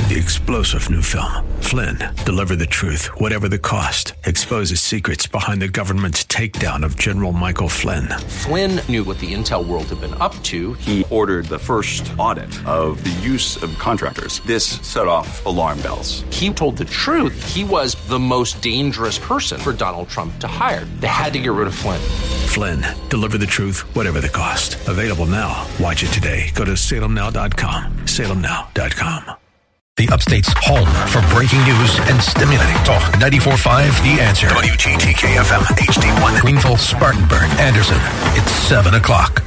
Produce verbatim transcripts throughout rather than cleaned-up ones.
the explosive new film, Flynn, Deliver the Truth, Whatever the Cost, exposes secrets behind the government's takedown of General Michael Flynn. Flynn knew what the intel world had been up to. He ordered the first audit of the use of contractors. This set off alarm bells. He told the truth. He was the most dangerous person for Donald Trump to hire. They had to get rid of Flynn. Flynn, Deliver the Truth, Whatever the Cost. Available now. Watch it today. Go to salem now dot com. salem now dot com. The Upstate's home for breaking news and stimulating talk. ninety-four point five The Answer. W T T K F M H D one. Greenville, Spartanburg, Anderson. It's seven o'clock.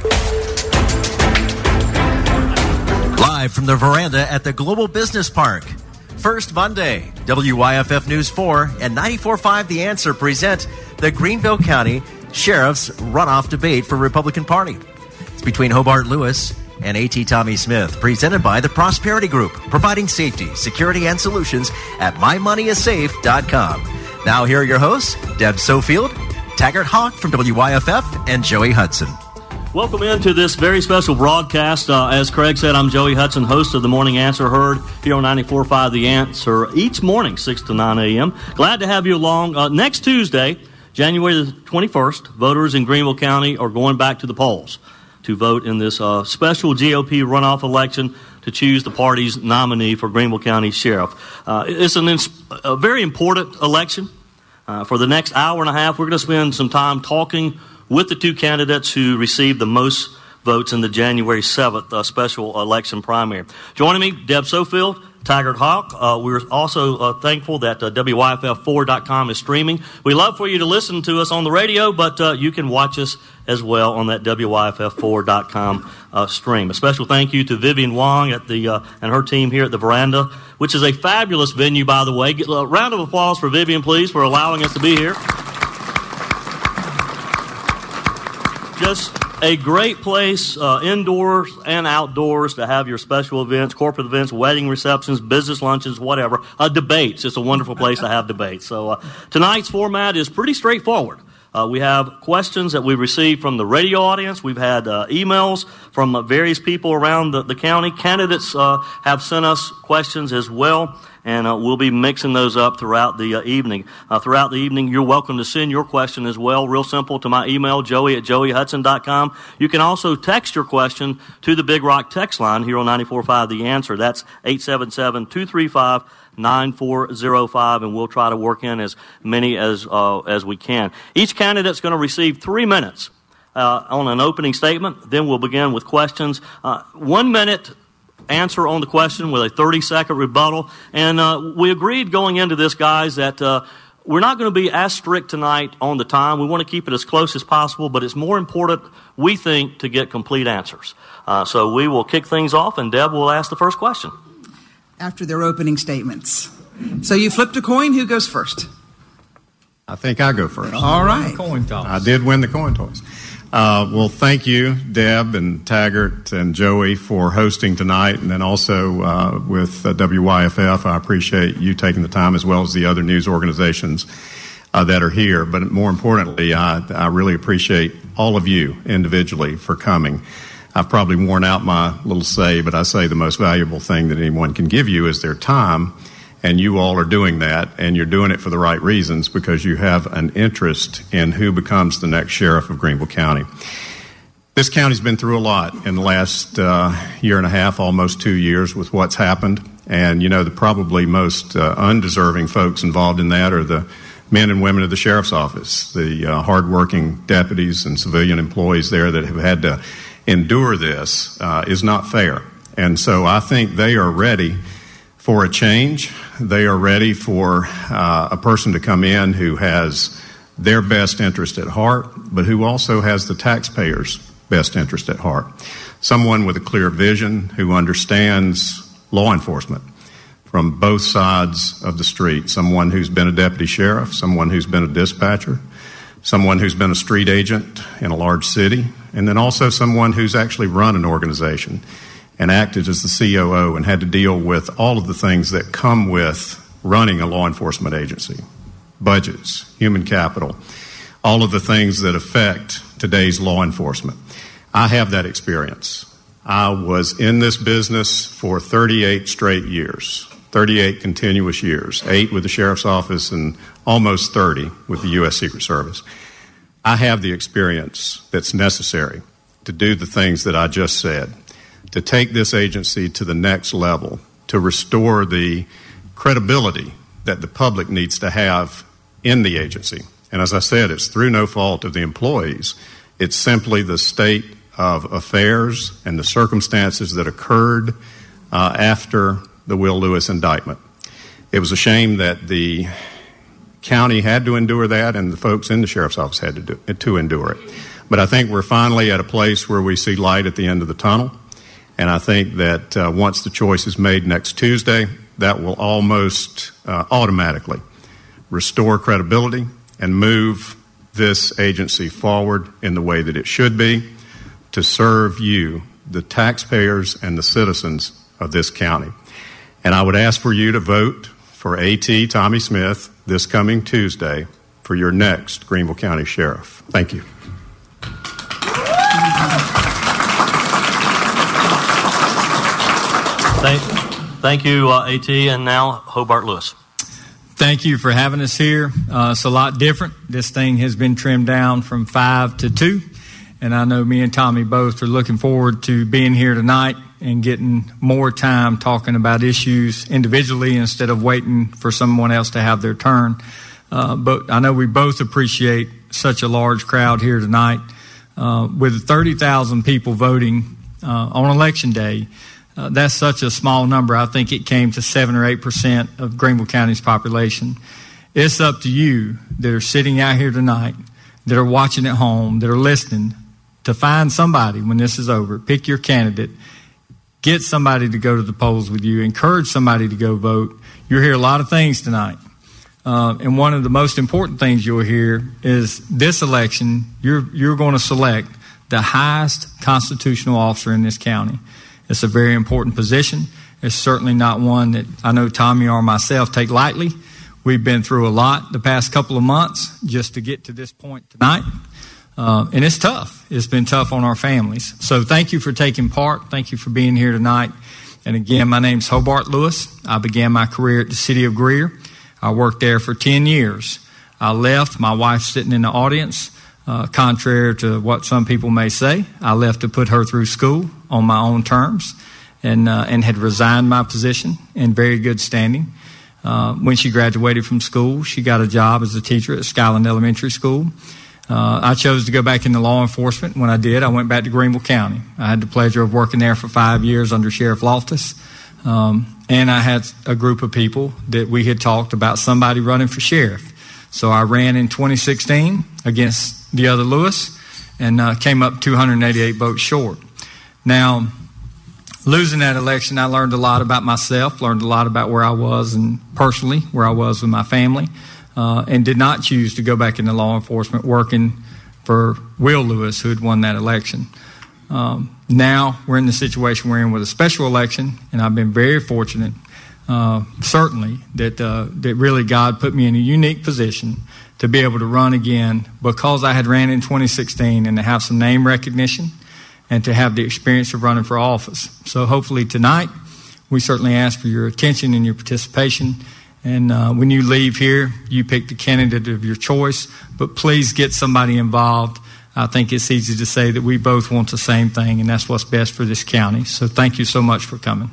Live from the veranda at the Global Business Park. First Monday, W Y F F News four and ninety-four point five The Answer present the Greenville County Sheriff's runoff debate for Republican Party. It's between Hobart Lewis and A T Tommy Smith, presented by the Prosperity Group, providing safety, security, and solutions at my money is safe dot com. Now here are your hosts, Deb Sofield, Taggart Hawk from W Y F F, and Joey Hudson. Welcome into this very special broadcast. Uh, as Craig said, I'm Joey Hudson, host of the Morning Answer, heard here on ninety-four point five The Answer each morning, six to nine a.m. Glad to have you along. Uh, next Tuesday, January the twenty-first, voters in Greenville County are going back to the polls to vote in this uh, special G O P runoff election to choose the party's nominee for Greenville County Sheriff. Uh, it's an ins- a very important election. Uh, for the next hour and a half, we're going to spend some time talking with the two candidates who received the most votes in the January seventh uh, special election primary. Joining me, Deb Sofield, Taggart Hawk. Uh, we're also uh, thankful that uh, W Y F F four dot com is streaming. We love for you to listen to us on the radio, but uh, you can watch us as well on that W Y F F four dot com uh, stream. A special thank you to Vivian Wong at the uh, and her team here at the Veranda, which is a fabulous venue, by the way. A round of applause for Vivian, please, for allowing us to be here. Just a great place, uh, indoors and outdoors, to have your special events, corporate events, wedding receptions, business luncheons, whatever. Uh, debates. It's a wonderful place to have debates. So uh, tonight's format is pretty straightforward. Uh, we have questions that we received from the radio audience. We've had uh, emails from uh, various people around the, the county. Candidates uh, have sent us questions as well, and uh, we'll be mixing those up throughout the uh, evening. Uh, throughout the evening, you're welcome to send your question as well. Real simple, to my email, joey at joey hudson dot com. You can also text your question to the Big Rock text line here on ninety-four point five The Answer. That's eight seven seven, two three five, nine four zero five, and we'll try to work in as many as uh, as we can. Each candidate's going to receive three minutes uh, on an opening statement. Then we'll begin with questions. Uh, one minute answer on the question with a thirty-second rebuttal. And uh, we agreed going into this, guys, that uh, we're not going to be as strict tonight on the time. We want to keep it as close as possible, but it's more important, we think, to get complete answers. Uh, so we will kick things off, and Deb will ask the first question. After their opening statements. So you flipped a coin. Who goes first? I think I go first. All right. Coin toss. I did win the coin toss. Uh, well, thank you, Deb and Taggart and Joey, for hosting tonight, and then also uh, with uh, W Y F F. I appreciate you taking the time, as well as the other news organizations uh, that are here. But more importantly, I, I really appreciate all of you individually for coming. I've probably worn out my little say, but I say the most valuable thing that anyone can give you is their time, and you all are doing that, and you're doing it for the right reasons, because you have an interest in who becomes the next sheriff of Greenville County. This county's been through a lot in the last uh, year and a half, almost two years, with what's happened, and you know, the probably most uh, undeserving folks involved in that are the men and women of the sheriff's office, the uh, hardworking deputies and civilian employees there that have had to endure this. Uh, is not fair. And so I think they are ready for a change. They are ready for uh, a person to come in who has their best interest at heart, but who also has the taxpayers' best interest at heart. Someone with a clear vision, who understands law enforcement from both sides of the street. Someone who's been a deputy sheriff, someone who's been a dispatcher, someone who's been a street agent in a large city, and then also someone who's actually run an organization and acted as the C O O and had to deal with all of the things that come with running a law enforcement agency. Budgets, human capital, all of the things that affect today's law enforcement. I have that experience. I was in this business for thirty-eight straight years. thirty-eight continuous years, eight with the Sheriff's Office and almost thirty with the U S Secret Service. I have the experience that's necessary to do the things that I just said, to take this agency to the next level, to restore the credibility that the public needs to have in the agency. And as I said, it's through no fault of the employees. It's simply the state of affairs and the circumstances that occurred uh, after the Will Lewis indictment. It was a shame that the county had to endure that and the folks in the Sheriff's Office had to, do, to endure it. But I think we're finally at a place where we see light at the end of the tunnel. And I think that uh, once the choice is made next Tuesday, that will almost uh, automatically restore credibility and move this agency forward in the way that it should be to serve you, the taxpayers and the citizens of this county. And I would ask for you to vote for A T Tommy Smith this coming Tuesday for your next Greenville County Sheriff. Thank you. Thank, thank you, uh, A T, and now Hobart Lewis. Thank you for having us here. Uh, it's a lot different. This thing has been trimmed down from five to two, and I know me and Tommy both are looking forward to being here tonight and getting more time talking about issues individually instead of waiting for someone else to have their turn. Uh, but I know we both appreciate such a large crowd here tonight. Uh, with thirty thousand people voting uh, on Election Day, Uh, that's such a small number. I think it came to seven or eight percent of Greenville County's population. It's up to you that are sitting out here tonight, that are watching at home, that are listening, to find somebody when this is over. Pick your candidate. Get somebody to go to the polls with you. Encourage somebody to go vote. You'll hear a lot of things tonight. Uh, and one of the most important things you'll hear is this election, you're, you're going to select the highest constitutional officer in this county. It's a very important position. It's certainly not one that I know Tommy or myself take lightly. We've been through a lot the past couple of months just to get to this point tonight. Uh, and it's tough. It's been tough on our families. So thank you for taking part. Thank you for being here tonight. And again, my name's Hobart Lewis. I began my career at the City of Greer. I worked there for ten years. I left. My wife's sitting in the audience. Uh, contrary to what some people may say, I left to put her through school on my own terms and uh, and had resigned my position in very good standing. Uh, when she graduated from school, she got a job as a teacher at Skyland Elementary School. Uh, I chose to go back into law enforcement. When I did, I went back to Greenville County. I had the pleasure of working there for five years under Sheriff Loftus. Um, and I had a group of people that we had talked about somebody running for sheriff. So I ran in twenty sixteen against the other Lewis and uh, came up two hundred eighty-eight votes short. Now, losing that election, I learned a lot about myself, learned a lot about where I was and personally where I was with my family, uh, and did not choose to go back into law enforcement working for Will Lewis, who had won that election. Um, now we're in the situation we're in with a special election, and I've been very fortunate, uh, certainly, that uh, that really God put me in a unique position to be able to run again because I had ran in twenty sixteen and to have some name recognition and to have the experience of running for office. So hopefully tonight, we certainly ask for your attention and your participation. And uh, when you leave here, you pick the candidate of your choice, but please get somebody involved. I think it's easy to say that we both want the same thing, and that's what's best for this county. So thank you so much for coming.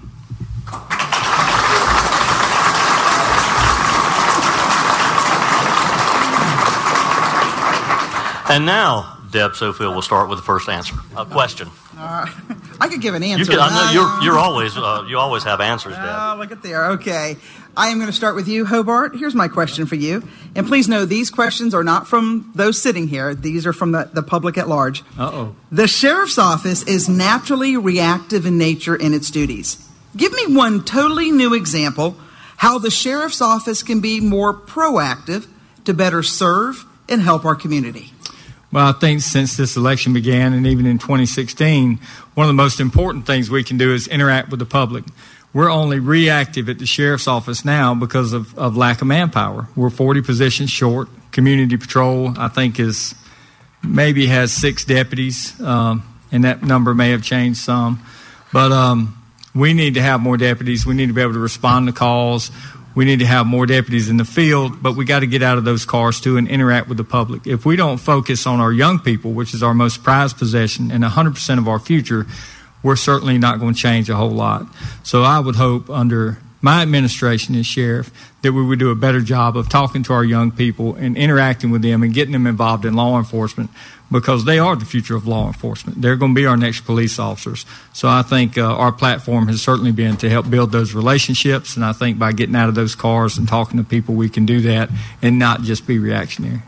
And now, Deb Sofield will start with the first answer. A question. Uh, I could give an answer. You could, I know you're you're always uh, you always have answers, Deb. Oh, look at there. Okay, I am going to start with you, Hobart. Here's my question for you, and please know these questions are not from those sitting here. These are from the, the public at large. Uh-oh. The sheriff's office is naturally reactive in nature in its duties. Give me one totally new example how the sheriff's office can be more proactive to better serve and help our community. Well, I think since this election began and even in twenty sixteen, one of the most important things we can do is interact with the public. We're only reactive at the sheriff's office now because of, of lack of manpower. We're forty positions short. Community patrol, I think, is maybe has six deputies, um, and that number may have changed some. But um, We need to have more deputies. We need to be able to respond to calls. We need to have more deputies in the field, but we got to get out of those cars too and interact with the public. If we don't focus on our young people, which is our most prized possession and one hundred percent of our future, we're certainly not going to change a whole lot. So I would hope under my administration as sheriff that we would do a better job of talking to our young people and interacting with them and getting them involved in law enforcement, because they are the future of law enforcement. They're going to be our next police officers. So I think uh, our platform has certainly been to help build those relationships, and I think by getting out of those cars and talking to people, we can do that and not just be reactionary.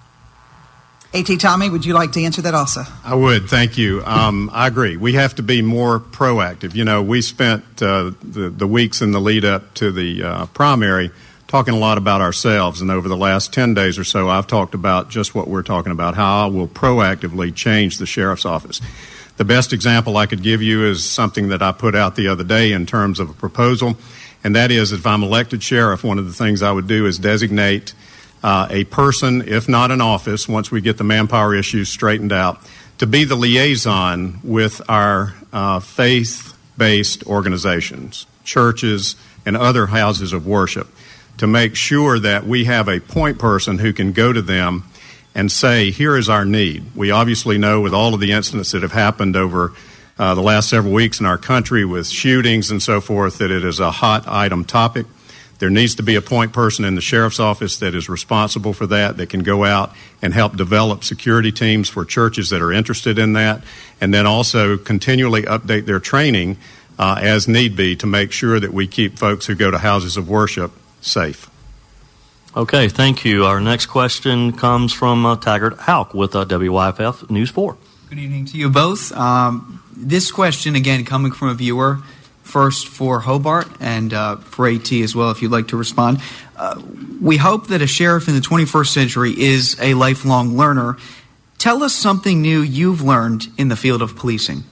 A T. Tommy, would you like to answer that also? I would. Thank you. Um, I agree. We have to be more proactive. You know, we spent uh, the, the weeks in the lead up to the uh, primary talking a lot about ourselves, and over the last ten days or so, I've talked about just what we're talking about, how I will proactively change the sheriff's office. The best example I could give you is something that I put out the other day in terms of a proposal, and that is if I'm elected sheriff, one of the things I would do is designate uh, a person, if not an office, once we get the manpower issues straightened out, to be the liaison with our uh, faith-based organizations, churches, and other houses of worship, to make sure that we have a point person who can go to them and say, here is our need. We obviously know with all of the incidents that have happened over uh, the last several weeks in our country with shootings and so forth that it is a hot item topic. There needs to be a point person in the sheriff's office that is responsible for that, that can go out and help develop security teams for churches that are interested in that, and then also continually update their training uh, as need be to make sure that we keep folks who go to houses of worship safe. Okay, thank you. Our next question comes from uh, Taggart Houck with uh, W Y F F News four. Good evening to you both. Um, this question, again, coming from a viewer, first for Hobart and uh, for AT as well, if you'd like to respond. Uh, we hope that a sheriff in the twenty-first century is a lifelong learner. Tell us something new you've learned in the field of policing.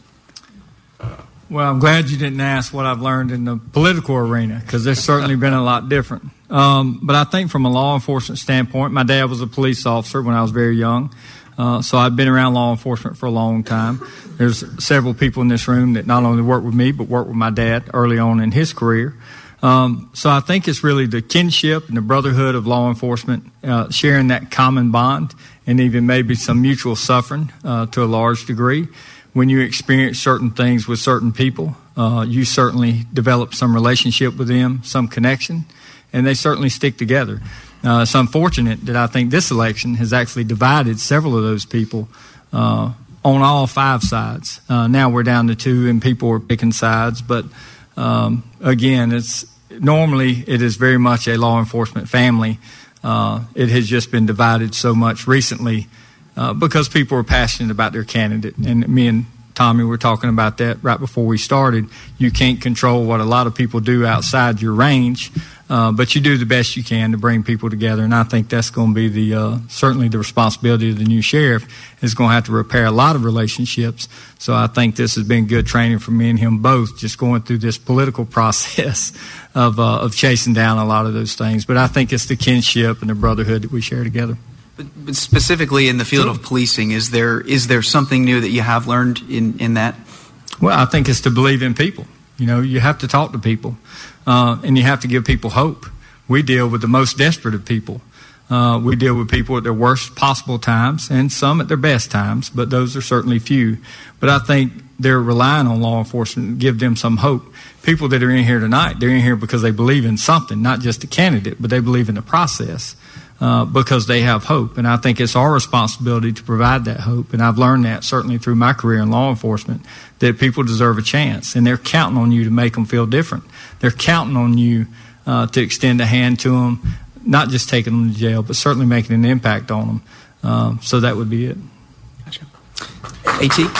Well, I'm glad you didn't ask what I've learned in the political arena, because there's certainly been a lot different. Um, but I think from a law enforcement standpoint, my dad was a police officer when I was very young, uh, so I've been around law enforcement for a long time. There's several people in this room that not only work with me, but work with my dad early on in his career. Um, so I think it's really the kinship and the brotherhood of law enforcement, uh, sharing that common bond and even maybe some mutual suffering uh, to a large degree. When you experience certain things with certain people, uh, you certainly develop some relationship with them, some connection, and they certainly stick together. Uh, it's unfortunate that I think this election has actually divided several of those people uh, on all five sides. Uh, now we're down to two, and people are picking sides. But um, again, it's normally it is very much a law enforcement family. Uh, it has just been divided so much recently. Uh, because people are passionate about their candidate. And me and Tommy were talking about that right before we started. You can't control what a lot of people do outside your range, uh, but you do the best you can to bring people together. And I think that's going to be the uh, certainly the responsibility of the new sheriff, is going to have to repair a lot of relationships. So I think this has been good training for me and him both, just going through this political process of, uh, of chasing down a lot of those things. But I think it's the kinship and the brotherhood that we share together. But, but specifically in the field of policing, is there is there something new that you have learned in, in that? Well, I think it's to believe in people. You know, you have to talk to people, uh, and you have to give people hope. We deal with the most desperate of people. Uh, we deal with people at their worst possible times and some at their best times, but those are certainly few. But I think they're relying on law enforcement to give them some hope. People that are in here tonight, they're in here because they believe in something, not just the candidate, but they believe in the process. Uh, because they have hope. And I think it's our responsibility to provide that hope. And I've learned that certainly through my career in law enforcement, that people deserve a chance. And they're counting on you to make them feel different. They're counting on you uh, to extend a hand to them, not just taking them to jail, but certainly making an impact on them. Um, so that would be it. Gotcha. AT?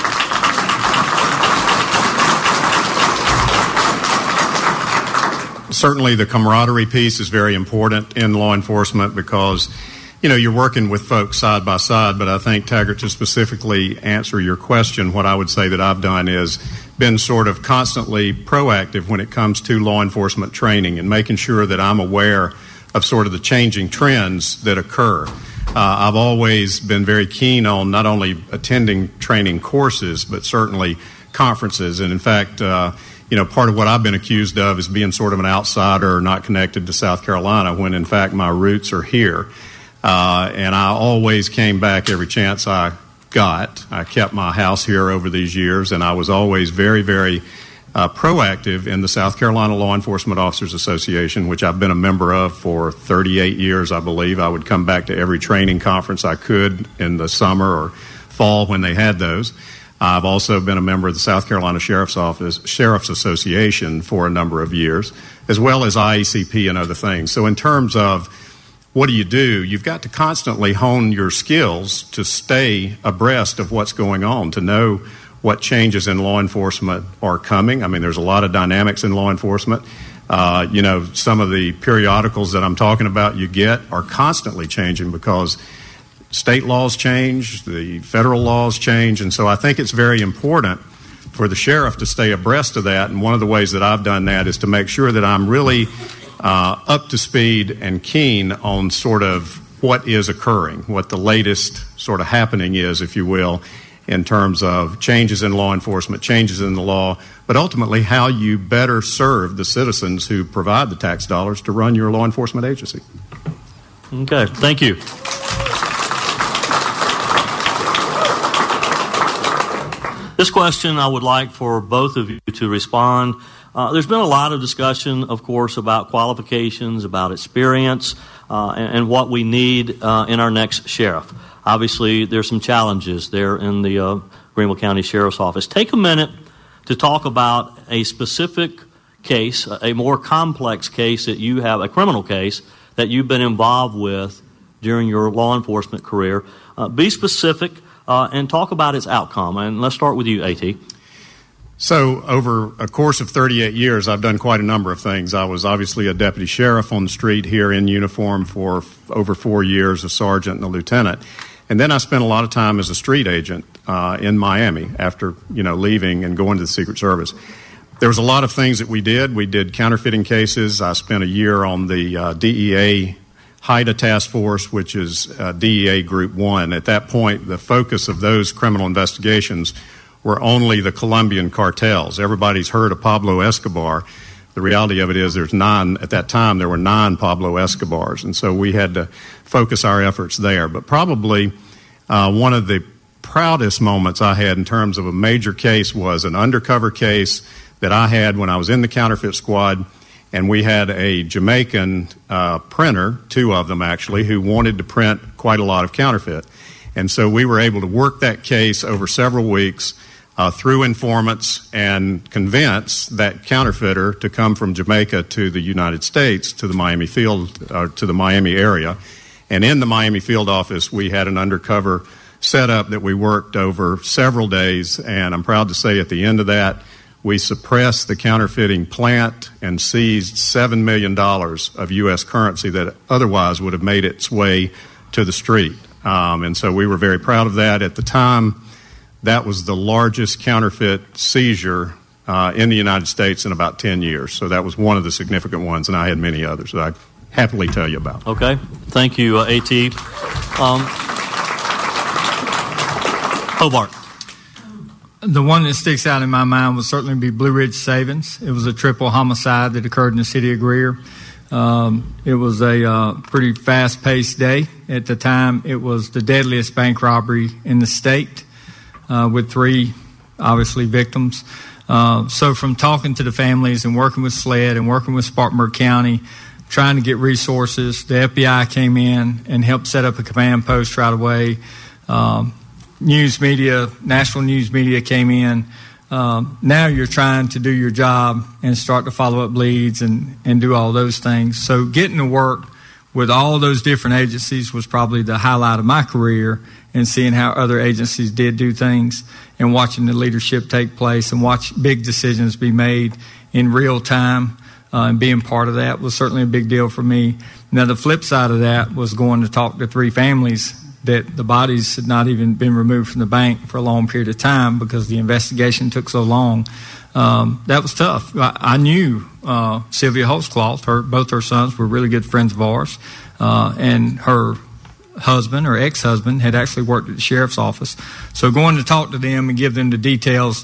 Certainly the camaraderie piece is very important in law enforcement because, you know, you're working with folks side by side, but I think, Taggart, to specifically answer your question, what I would say that I've done is been sort of constantly proactive when it comes to law enforcement training and making sure that I'm aware of sort of the changing trends that occur. Uh, I've always been very keen on not only attending training courses, but certainly conferences. And in fact, uh, you know, part of what I've been accused of is being sort of an outsider or not connected to South Carolina, when in fact my roots are here. Uh, and I always came back every chance I got. I kept my house here over these years, and I was always very, very uh, proactive in the South Carolina Law Enforcement Officers Association, which I've been a member of for thirty-eight years, I believe. I would come back to every training conference I could in the summer or fall when they had those. I've also been a member of the South Carolina Sheriff's Office, Sheriff's Association for a number of years, as well as I E C P and other things. So in terms of what do you do, you've got to constantly hone your skills to stay abreast of what's going on, to know what changes in law enforcement are coming. I mean, there's a lot of dynamics in law enforcement. Uh, you know, some of the periodicals that I'm talking about you get are constantly changing because state laws change, the federal laws change, and so I think it's very important for the sheriff to stay abreast of that. And one of the ways that I've done that is to make sure that I'm really uh, up to speed and keen on sort of what is occurring, what the latest sort of happening is, if you will, in terms of changes in law enforcement, changes in the law, but ultimately how you better serve the citizens who provide the tax dollars to run your law enforcement agency. Okay, thank you. This question, I would like for both of you to respond. Uh, there's been a lot of discussion, of course, about qualifications, about experience, uh, and, and what we need uh, in our next sheriff. Obviously, there's some challenges there in the uh, Greenville County Sheriff's Office. Take a minute to talk about a specific case, a more complex case that you have, a criminal case that you've been involved with during your law enforcement career. Uh, be specific. Uh, and talk about its outcome. And let's start with you, A T. So over a course of thirty-eight years, I've done quite a number of things. I was obviously a deputy sheriff on the street here in uniform for f- over four years, a sergeant and a lieutenant. And then I spent a lot of time as a street agent uh, in Miami after, you know, leaving and going to the Secret Service. There was a lot of things that we did. We did counterfeiting cases. I spent a year on the uh, D E A HIDA Task Force, which is uh, D E A Group one. At that point, the focus of those criminal investigations were only the Colombian cartels. Everybody's heard of Pablo Escobar. The reality of it is there's nine, at that time, there were nine Pablo Escobars, and so we had to focus our efforts there. But probably uh, one of the proudest moments I had in terms of a major case was an undercover case that I had when I was in the counterfeit squad. And we had a Jamaican uh, printer, two of them actually, who wanted to print quite a lot of counterfeit. And so we were able to work that case over several weeks uh, through informants and convince that counterfeiter to come from Jamaica to the United States, to the Miami field, uh, to the Miami area. And in the Miami field office, we had an undercover setup that we worked over several days. And I'm proud to say at the end of that, we suppressed the counterfeiting plant and seized seven million dollars of U S currency that otherwise would have made its way to the street. Um, and so we were very proud of that. At the time, that was the largest counterfeit seizure uh, in the United States in about ten years. So that was one of the significant ones, and I had many others that I happily tell you about. Okay. Thank you, uh, A T. Um, Hobart. The one that sticks out in my mind would certainly be Blue Ridge Savings. It was a triple homicide that occurred in the city of Greer. Um, it was a uh, pretty fast-paced day. At the time, it was the deadliest bank robbery in the state uh, with three, obviously, victims. Uh, so from talking to the families and working with SLED and working with Spartanburg County, trying to get resources, the F B I came in and helped set up a command post right away. Um, News media, national news media came in. Um, now you're trying to do your job and start to follow up leads and, and do all those things. So getting to work with all those different agencies was probably the highlight of my career, and seeing how other agencies did do things and watching the leadership take place and watch big decisions be made in real time uh, and being part of that was certainly a big deal for me. Now, the flip side of that was going to talk to three families that the bodies had not even been removed from the bank for a long period of time because the investigation took so long. Um, that was tough. I, I knew uh, Sylvia Holtzcloth. Her, both her sons were really good friends of ours, uh, and her husband or ex-husband had actually worked at the sheriff's office. So going to talk to them and give them the details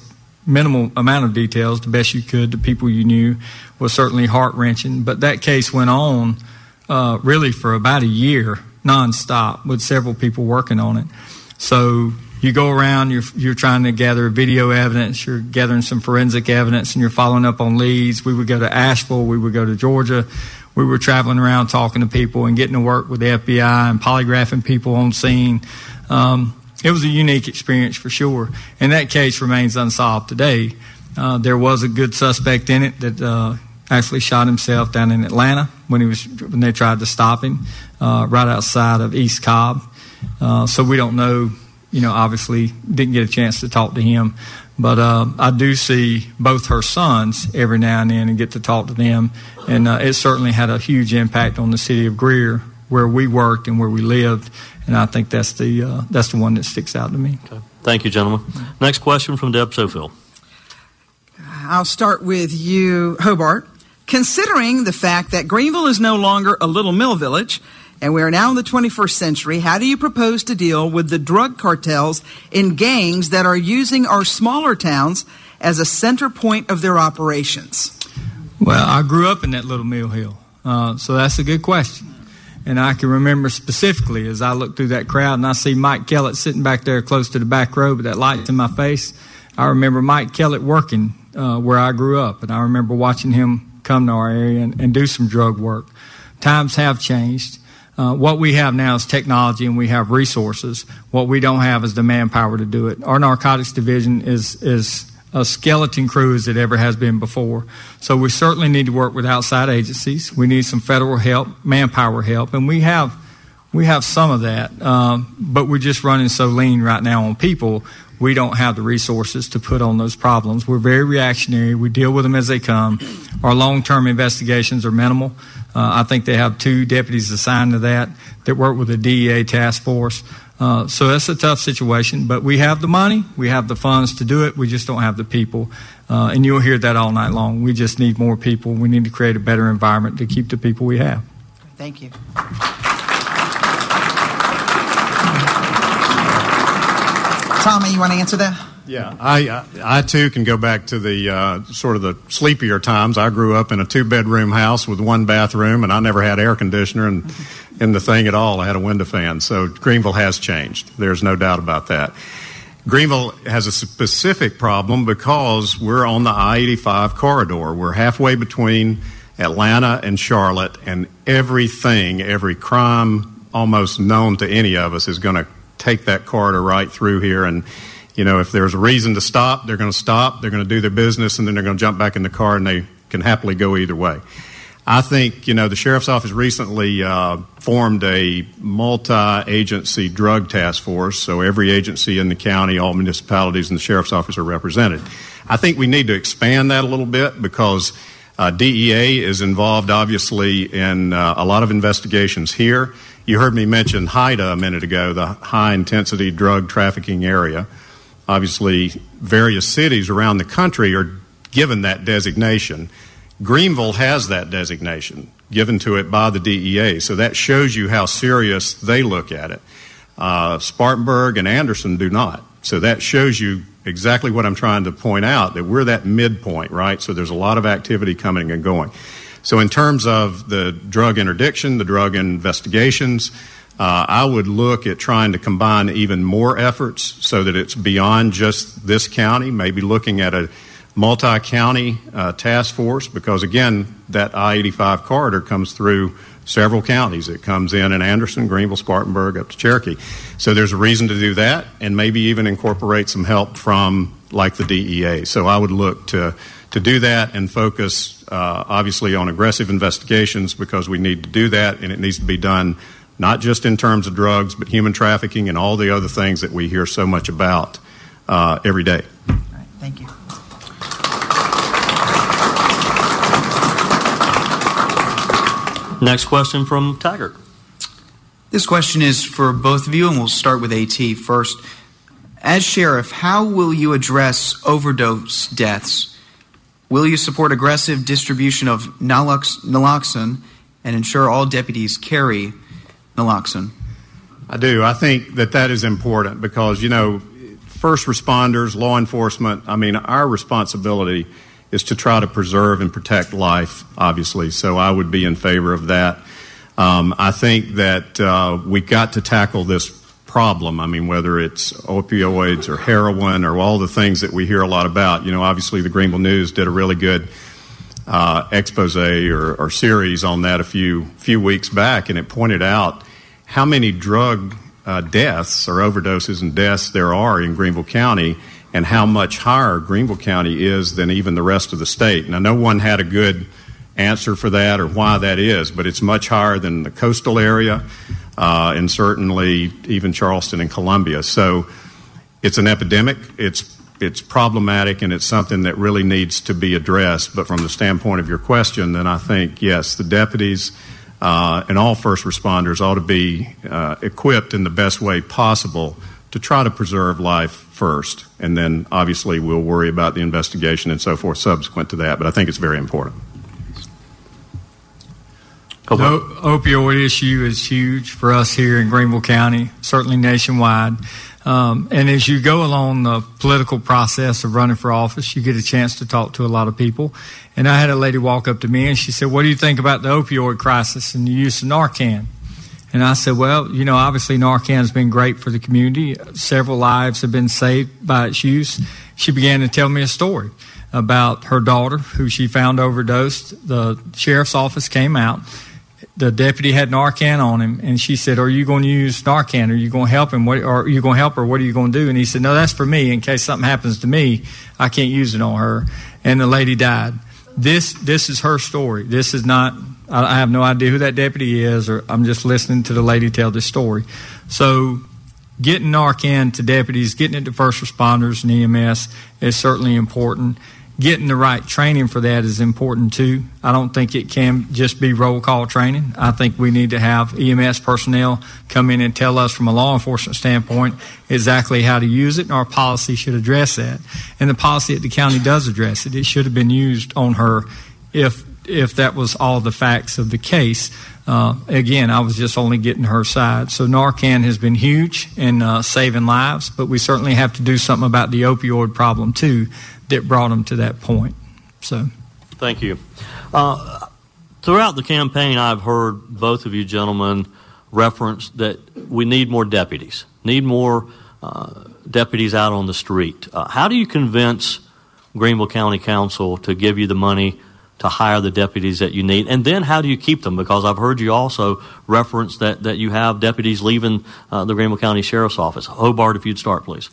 minimal amount of details, the best you could, the people you knew, was certainly heart-wrenching. But that case went on uh, really for about a year, nonstop, with several people working on it. So you go around, you're, you're trying to gather video evidence, you're gathering some forensic evidence, and you're following up on leads. We would go to Asheville, we would go to Georgia. We were traveling around talking to people and getting to work with the F B I and polygraphing people on scene. Um, it was a unique experience for sure. And that case remains unsolved today. Uh, there was a good suspect in it that uh, actually shot himself down in Atlanta when he was when they tried to stop him, uh, right outside of East Cobb. Uh, so we don't know, you know, obviously didn't get a chance to talk to him. But uh, I do see both her sons every now and then and get to talk to them. And uh, it certainly had a huge impact on the city of Greer, where we worked and where we lived. And I think that's the uh, that's the one that sticks out to me. Okay. Thank you, gentlemen. Next question from Deb Sofield. I'll start with you, Hobart. Considering the fact that Greenville is no longer a little mill village, and we are now in the twenty-first century, how do you propose to deal with the drug cartels and gangs that are using our smaller towns as a center point of their operations? Well, I grew up in that little mill hill, uh, so that's a good question. And I can remember specifically as I look through that crowd and I see Mike Kellett sitting back there close to the back row with that light in my face. I remember Mike Kellett working uh, where I grew up, and I remember watching him come to our area and, and do some drug work. Times have changed. Uh, what we have now is technology and we have resources. What we don't have is the manpower to do it. Our narcotics division is is a skeleton crew as it ever has been before. So we certainly need to work with outside agencies. We need some federal help, manpower help, and we have we have some of that. Um, but we're just running so lean right now on people, we don't have the resources to put on those problems. We're very reactionary. We deal with them as they come. Our long-term investigations are minimal. Uh, I think they have two deputies assigned to that that work with the D E A task force. Uh, so that's a tough situation, but we have the money, we have the funds to do it, we just don't have the people. Uh, and you'll hear that all night long. We just need more people. We need to create a better environment to keep the people we have. Thank you. Tommy, you want to answer that? Yeah, I, I, I too can go back to the uh, sort of the sleepier times. I grew up in a two-bedroom house with one bathroom, and I never had air conditioner and in the thing at all. I had a window fan. So Greenville has changed. There's no doubt about that. Greenville has a specific problem because we're on the I eighty-five corridor. We're halfway between Atlanta and Charlotte, and everything, every crime almost known to any of us is going to take that corridor right through here. And you know, if there's a reason to stop, they're going to stop, they're going to do their business, and then they're going to jump back in the car, and they can happily go either way. I think, you know, the Sheriff's Office recently uh, formed a multi-agency drug task force, so every agency in the county, all municipalities, and the Sheriff's Office are represented. I think we need to expand that a little bit because uh, D E A is involved, obviously, in uh, a lot of investigations here. You heard me mention HIDTA a minute ago, the high-intensity drug trafficking area. Obviously, various cities around the country are given that designation. Greenville has that designation given to it by the D E A, so that shows you how serious they look at it. Uh, Spartanburg and Anderson do not, so that shows you exactly what I'm trying to point out, that we're that midpoint, right? So there's a lot of activity coming and going. So in terms of the drug interdiction, the drug investigations, Uh, I would look at trying to combine even more efforts so that it's beyond just this county, maybe looking at a multi-county uh, task force, because, again, that I eighty-five corridor comes through several counties. It comes in in Anderson, Greenville, Spartanburg, up to Cherokee. So there's a reason to do that, and maybe even incorporate some help from, like, the D E A. So I would look to, to do that and focus, uh, obviously, on aggressive investigations, because we need to do that, and it needs to be done not just in terms of drugs, but human trafficking and all the other things that we hear so much about uh, every day. All right, thank you. Next question from Taggart. This question is for both of you, and we'll start with AT first. As sheriff, how will you address overdose deaths? Will you support aggressive distribution of nalox- naloxone and ensure all deputies carry naloxone? I do. I think that that is important because, you know, first responders, law enforcement, I mean, our responsibility is to try to preserve and protect life, obviously. So I would be in favor of that. Um, I think that uh, we've got to tackle this problem. I mean, whether it's opioids or heroin or all the things that we hear a lot about. You know, obviously the Greenville News did a really good uh, expose or, or series on that a few few weeks back, and it pointed out how many drug uh, deaths or overdoses and deaths there are in Greenville County, and how much higher Greenville County is than even the rest of the state. Now, no one had a good answer for that or why that is, but it's much higher than the coastal area uh, and certainly even Charleston and Columbia. So it's an epidemic, it's it's problematic, and it's something that really needs to be addressed. But from the standpoint of your question, then I think, yes, the deputies uh, and all first responders ought to be uh, equipped in the best way possible to try to preserve life first, and then obviously we'll worry about the investigation and so forth subsequent to that. But I think it's very important. The opioid issue is huge for us here in Greenville County, certainly nationwide. Um, and as you go along the political process of running for office, you get a chance to talk to a lot of people. And I had a lady walk up to me and she said, "What do you think about the opioid crisis and the use of Narcan?" And I said, well, you know, obviously Narcan has been great for the community. Several lives have been saved by its use. She began to tell me a story about her daughter, who she found overdosed. The sheriff's office came out. The deputy had Narcan on him, and she said, "Are you going to use Narcan? Are you going to help him? What, or are you going to help her? What are you going to do?" And he said, "No, that's for me. In case something happens to me, I can't use it on her." And the lady died. This this is her story. This is not, I have no idea who that deputy is, or I'm just listening to the lady tell this story. So getting Narcan to deputies, getting it to first responders and E M S is certainly important. Getting the right training for that is important too. I don't think it can just be roll call training. I think we need to have E M S personnel come in and tell us from a law enforcement standpoint exactly how to use it, and our policy should address that. And the policy at the county does address it. It should have been used on her if if that was all the facts of the case. Uh, again, I was just only getting her side. So Narcan has been huge in uh, saving lives, but we certainly have to do something about the opioid problem too that brought them to that point. So, thank you. Uh, throughout the campaign, I've heard both of you gentlemen reference that we need more deputies, need more uh, deputies out on the street. Uh, how do you convince Greenville County Council to give you the money to hire the deputies that you need? And then how do you keep them? Because I've heard you also reference that, that you have deputies leaving uh, the Greenville County Sheriff's Office. Hobart, if you'd start, please.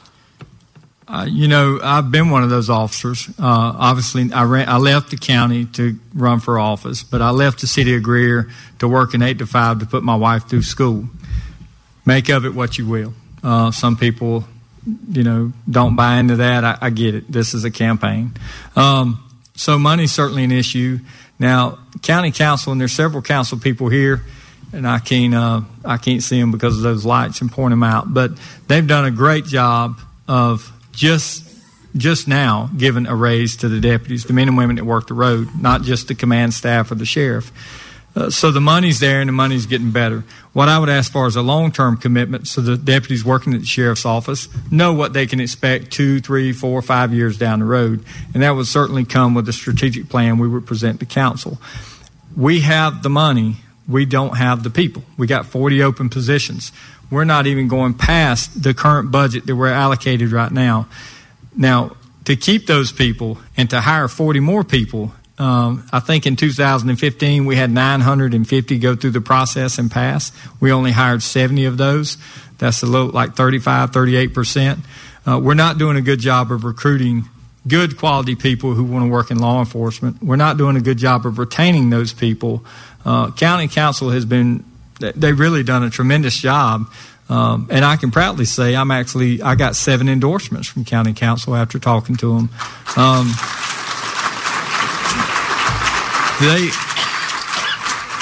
Uh, you know, I've been one of those officers. Uh, obviously, I, ran, I left the county to run for office, but I left the city of Greer to work an eight to five to put my wife through school. Make of it what you will. Uh, some people, you know, don't buy into that. I, I get it. This is a campaign. Um, so money's certainly an issue. Now, county council, and there's several council people here, and I can't, uh, I can't see them because of those lights and point them out, but they've done a great job of just just now giving a raise to the deputies, the men and women that work the road, not just the command staff or the sheriff. Uh, so the money's there and the money's getting better. What I would ask for is a long-term commitment so the deputies working at the sheriff's office know what they can expect two, three, four, five years down the road. And that would certainly come with a strategic plan we would present to council. We have the money. We don't have the people. We got forty open positions. We're not even going past the current budget that we're allocated right now. Now, to keep those people and to hire forty more people, um, I think in two thousand fifteen we had nine hundred fifty go through the process and pass. We only hired seventy of those. That's a little like thirty-five, thirty-eight percent. Uh, we're not doing a good job of recruiting good quality people who want to work in law enforcement. We're not doing a good job of retaining those people. Uh, county council has been They've really done a tremendous job, um, and I can proudly say I'm actually I got seven endorsements from county council after talking to them. Um, they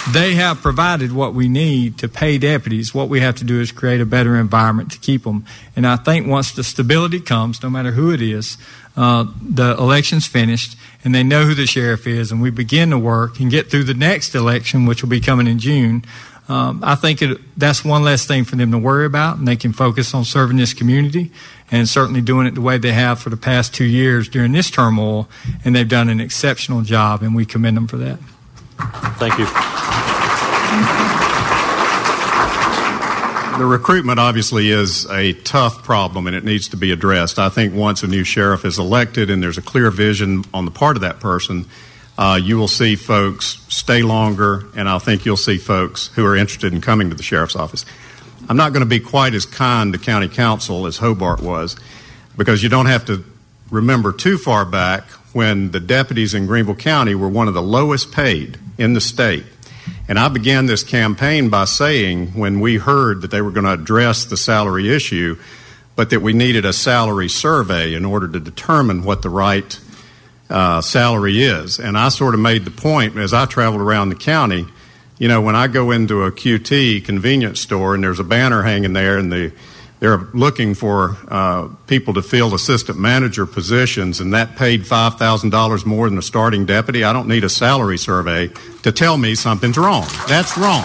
they have provided what we need to pay deputies. What we have to do is create a better environment to keep them. And I think once the stability comes, no matter who it is, uh, the election's finished, and they know who the sheriff is, and we begin to work and get through the next election, which will be coming in June, um, I think it, that's one less thing for them to worry about, and they can focus on serving this community and certainly doing it the way they have for the past two years during this turmoil, and they've done an exceptional job, and we commend them for that. Thank you. The recruitment obviously is a tough problem, and it needs to be addressed. I think once a new sheriff is elected and there's a clear vision on the part of that person, uh, you will see folks stay longer, and I think you'll see folks who are interested in coming to the sheriff's office. I'm not going to be quite as kind to county council as Hobart was, because you don't have to remember too far back when the deputies in Greenville County were one of the lowest paid in the state. And I began this campaign by saying, when we heard that they were going to address the salary issue, but that we needed a salary survey in order to determine what the right uh, salary is. And I sort of made the point as I traveled around the county, you know, when I go into a Q T convenience store and there's a banner hanging there and the they're looking for uh, people to fill assistant manager positions, and that paid five thousand dollars more than a starting deputy. I don't need a salary survey to tell me something's wrong. That's wrong.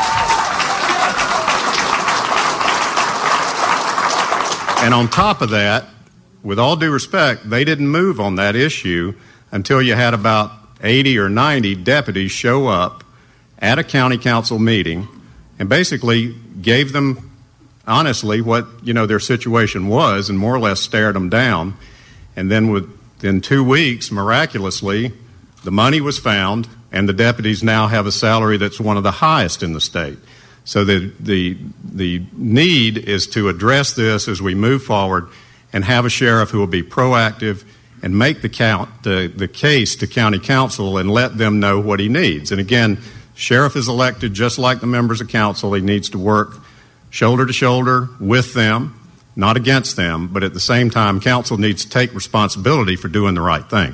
And on top of that, with all due respect, they didn't move on that issue until you had about eighty or ninety deputies show up at a county council meeting and basically gave them honestly what, you know, their situation was and more or less stared them down. And then within two weeks, miraculously, the money was found, and the deputies now have a salary that's one of the highest in the state. So the the the need is to address this as we move forward and have a sheriff who will be proactive and make the count the, the case to county council and let them know what he needs. And again, sheriff is elected just like the members of council. He needs to work shoulder to shoulder with them, not against them, but at the same time, council needs to take responsibility for doing the right thing.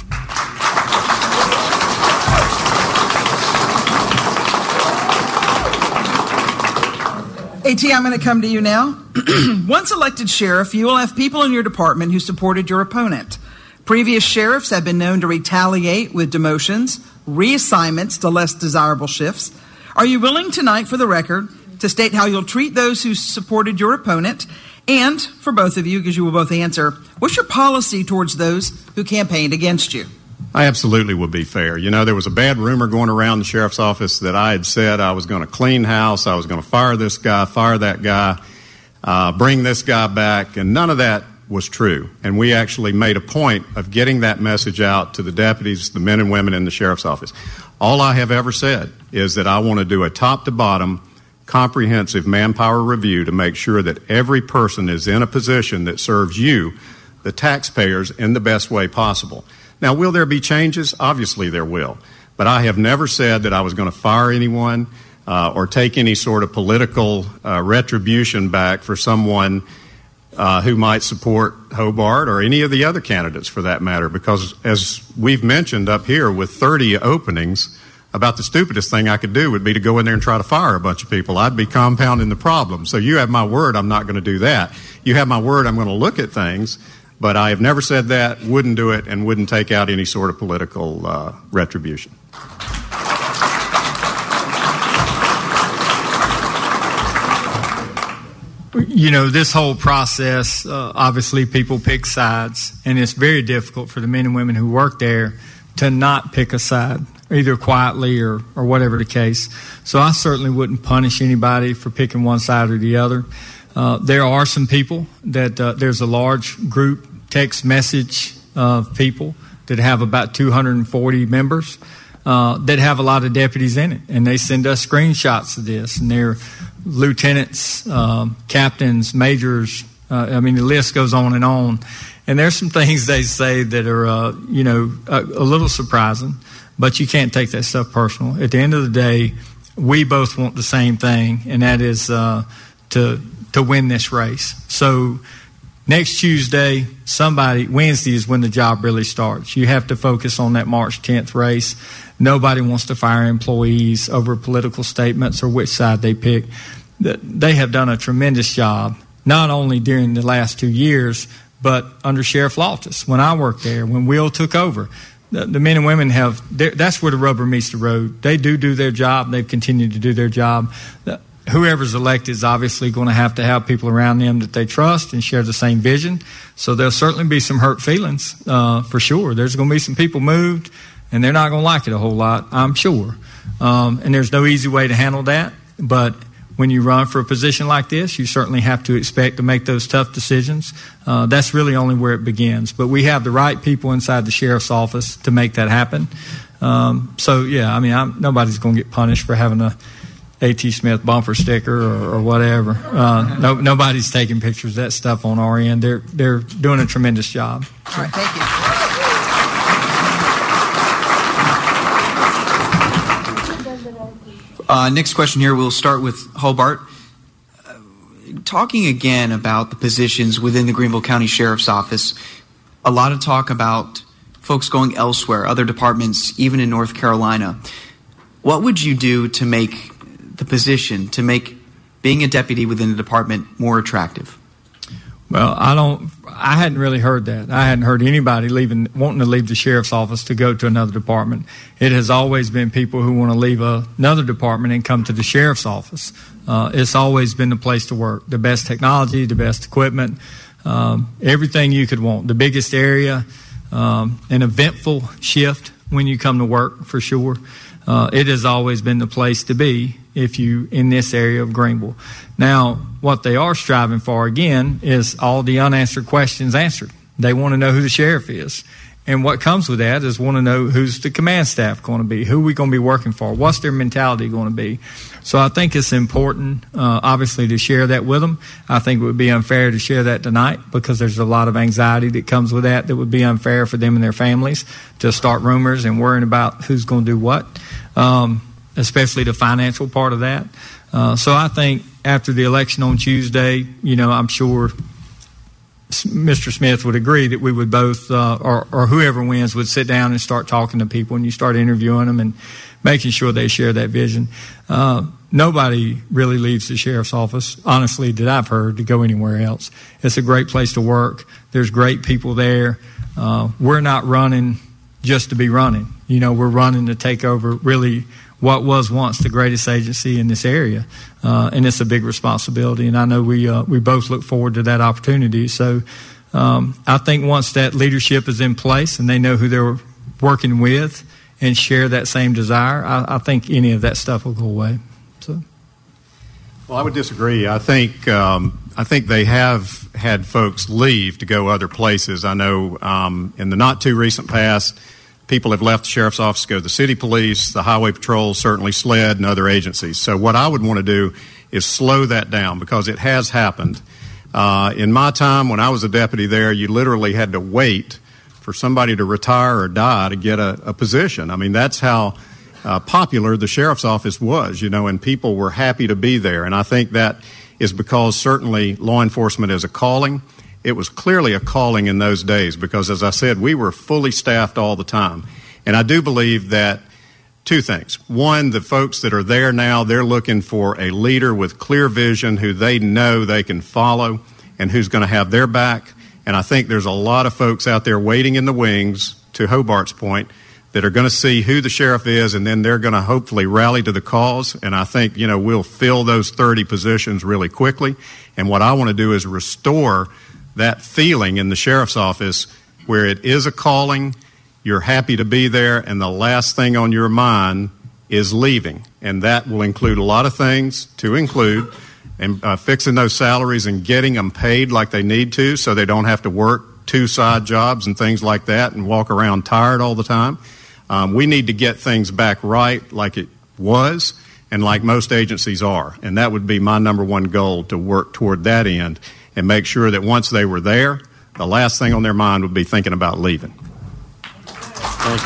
AT, I'm going to come to you now. Once elected sheriff, you will have people in your department who supported your opponent. Previous sheriffs have been known to retaliate with demotions, reassignments to less desirable shifts. Are you willing tonight, for the record, to state how you'll treat those who supported your opponent? And for both of you, because you will both answer, what's your policy towards those who campaigned against you? I absolutely would be fair. You know, there was a bad rumor going around the sheriff's office that I had said I was going to clean house, I was going to fire this guy, fire that guy, uh, bring this guy back, and none of that was true. And we actually made a point of getting that message out to the deputies, the men and women in the sheriff's office. All I have ever said is that I want to do a top-to-bottom comprehensive manpower review to make sure that every person is in a position that serves you, the taxpayers, in the best way possible. Now, will there be changes? Obviously there will. But I have never said that I was going to fire anyone uh, or take any sort of political uh, retribution back for someone uh, who might support Hobart or any of the other candidates for that matter, because as we've mentioned up here with thirty openings, about the stupidest thing I could do would be to go in there and try to fire a bunch of people. I'd be compounding the problem. So you have my word I'm not going to do that. You have my word I'm going to look at things, but I have never said that, wouldn't do it, and wouldn't take out any sort of political uh, retribution. You know, this whole process, uh, obviously people pick sides, and it's very difficult for the men and women who work there to not pick a side, either quietly or, or whatever the case. So I certainly wouldn't punish anybody for picking one side or the other. Uh, there are some people that uh, there's a large group text message of people that have about two hundred forty members uh, that have a lot of deputies in it, and they send us screenshots of this, and they're lieutenants, um, captains, majors. Uh, I mean, the list goes on and on. And there's some things they say that are, uh, you know, a, a little surprising, but you can't take that stuff personal. At the end of the day, we both want the same thing, and that is uh, to to win this race. So next Tuesday, somebody, Wednesday is when the job really starts. You have to focus on that March tenth race. Nobody wants to fire employees over political statements or which side they pick. They have done a tremendous job, not only during the last two years, but under Sheriff Loftus. When I worked there, when Will took over, the, the men and women have, that's where the rubber meets the road. They do do their job. They've continued to do their job. The, Whoever's elected is obviously going to have to have people around them that they trust and share the same vision. So there'll certainly be some hurt feelings, uh, for sure. There's going to be some people moved, and they're not going to like it a whole lot, I'm sure. Um, and there's no easy way to handle that. But when you run for a position like this, you certainly have to expect to make those tough decisions. Uh, that's really only where it begins. But we have the right people inside the sheriff's office to make that happen. Um, so, yeah, I mean, I'm, nobody's going to get punished for having a A T. Smith bumper sticker or, or whatever. Uh, no, nobody's taking pictures of that stuff on our end. They're they're doing a tremendous job. All right, thank you. Uh, next question here, we'll start with Hobart. Uh, talking again about the positions within the Greenville County Sheriff's Office, a lot of talk about folks going elsewhere, other departments, even in North Carolina. What would you do to make the position, to make being a deputy within the department more attractive? Well, I don't, I hadn't really heard that. I hadn't heard anybody leaving, wanting to leave the sheriff's office to go to another department. It has always been people who want to leave a, another department and come to the sheriff's office. Uh, it's always been the place to work. The best technology, the best equipment, um, everything you could want. The biggest area, um, an eventful shift when you come to work, for sure. Uh, it has always been the place to be if you in this area of Greenville. Now, what they are striving for, again, is all the unanswered questions answered. They want to know who the sheriff is. And what comes with that is want to know who's the command staff going to be, who we going to be working for, what's their mentality going to be. So I think it's important, uh, obviously, to share that with them. I think it would be unfair to share that tonight because there's a lot of anxiety that comes with that that would be unfair for them and their families to start rumors and worrying about who's going to do what, um, especially the financial part of that. Uh, so I think after the election on Tuesday, you know, I'm sure Mister Smith would agree that we would both, uh, or, or whoever wins, would sit down and start talking to people, and you start interviewing them and making sure they share that vision. Uh, nobody really leaves the sheriff's office, honestly, that I've heard, to go anywhere else. It's a great place to work. There's great people there. Uh, we're not running just to be running. You know, we're running to take over really what was once the greatest agency in this area, uh, and it's a big responsibility. And I know we uh, we both look forward to that opportunity. So um, I think once that leadership is in place and they know who they're working with and share that same desire, I, I think any of that stuff will go away. So, well, I would disagree. I think um, I think they have had folks leave to go other places. I know um, in the not too recent past, people have left the sheriff's office to go to the city police, the highway patrol, certainly SLED, and other agencies. So what I would want to do is slow that down because it has happened. Uh, in my time, when I was a deputy there, you literally had to wait for somebody to retire or die to get a, a position. I mean, that's how uh, popular the sheriff's office was, you know, and people were happy to be there. And I think that is because certainly law enforcement is a calling. It was clearly a calling in those days because, as I said, we were fully staffed all the time. And I do believe that two things. One, the folks that are there now, they're looking for a leader with clear vision who they know they can follow and who's going to have their back. And I think there's a lot of folks out there waiting in the wings, to Hobart's point, that are going to see who the sheriff is, and then they're going to hopefully rally to the cause. And I think, you know, we'll fill those thirty positions really quickly. And what I want to do is restore that feeling in the sheriff's office where it is a calling, you're happy to be there, and the last thing on your mind is leaving. And that will include a lot of things, to include and uh, fixing those salaries and getting them paid like they need to so they don't have to work two side jobs and things like that and walk around tired all the time. Um, we need to get things back right like it was and like most agencies are. And that would be my number one goal, to work toward that end and make sure that once they were there, the last thing on their mind would be thinking about leaving. Thank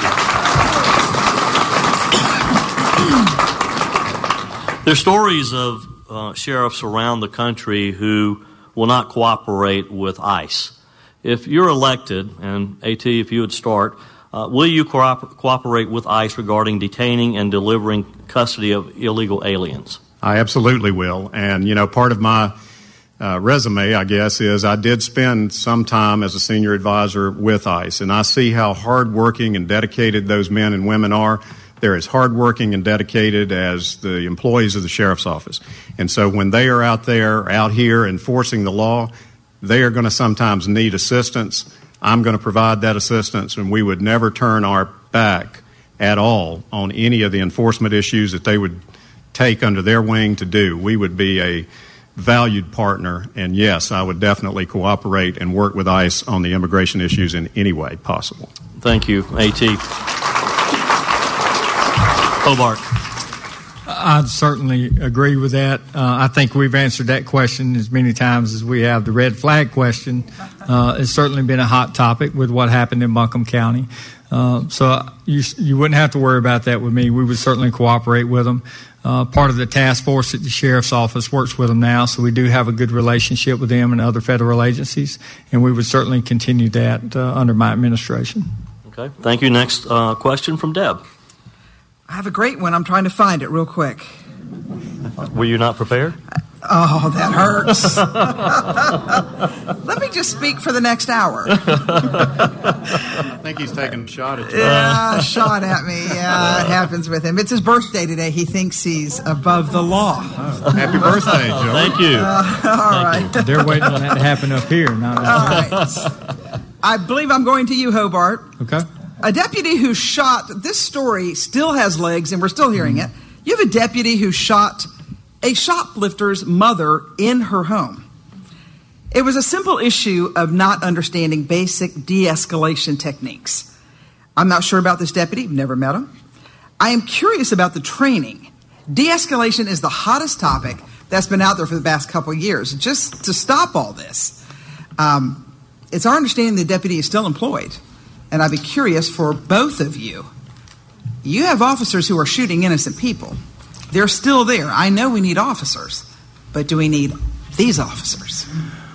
you. There's stories of uh, sheriffs around the country who will not cooperate with ICE. If you're elected, and AT, if you would start, uh, will you co- cooperate with ICE regarding detaining and delivering custody of illegal aliens? I absolutely will. And, you know, part of my uh, resume, I guess, is I did spend some time as a senior advisor with ICE, and I see how hardworking and dedicated those men and women are. They're as hardworking and dedicated as the employees of the sheriff's office. And so when they are out there, out here enforcing the law, they are going to sometimes need assistance. I'm going to provide that assistance, and we would never turn our back at all on any of the enforcement issues that they would take under their wing to do. We would be a valued partner, and yes, I would definitely cooperate and work with ICE on the immigration issues in any way possible. Thank you, AT. Hobart. I'd certainly agree with that. Uh, I think we've answered that question as many times as we have the red flag question. Uh, it's certainly been a hot topic with what happened in Buncombe County. Uh, so you, you wouldn't have to worry about that with me. We would certainly cooperate with them. Uh, part of the task force at the sheriff's office works with them now, so we do have a good relationship with them and other federal agencies, and we would certainly continue that uh, under my administration. Okay. Thank you. Next uh, question from Deb. I have a great one. I'm trying to find it real quick. Were you not prepared? Oh, that hurts. Let me just speak for the next hour. I think he's taking a shot at you. Yeah, a shot at me. Yeah, it happens with him. It's his birthday today. He thinks he's above the law. Oh, happy birthday, Joe. Thank you. Uh, all Thank right. you. They're waiting on that to happen up here. Not all right. I believe I'm going to you, Hobart. Okay. A deputy who shot, this story still has legs, and we're still hearing it. You have a deputy who shot a shoplifter's mother in her home. It was a simple issue of not understanding basic de-escalation techniques. I'm not sure about this deputy, never met him. I am curious about the training. De-escalation is the hottest topic that's been out there for the past couple of years, just to stop all this. Um, it's our understanding the deputy is still employed, and I'd be curious for both of you. You have officers who are shooting innocent people. They're still there. I know we need officers, but do we need these officers?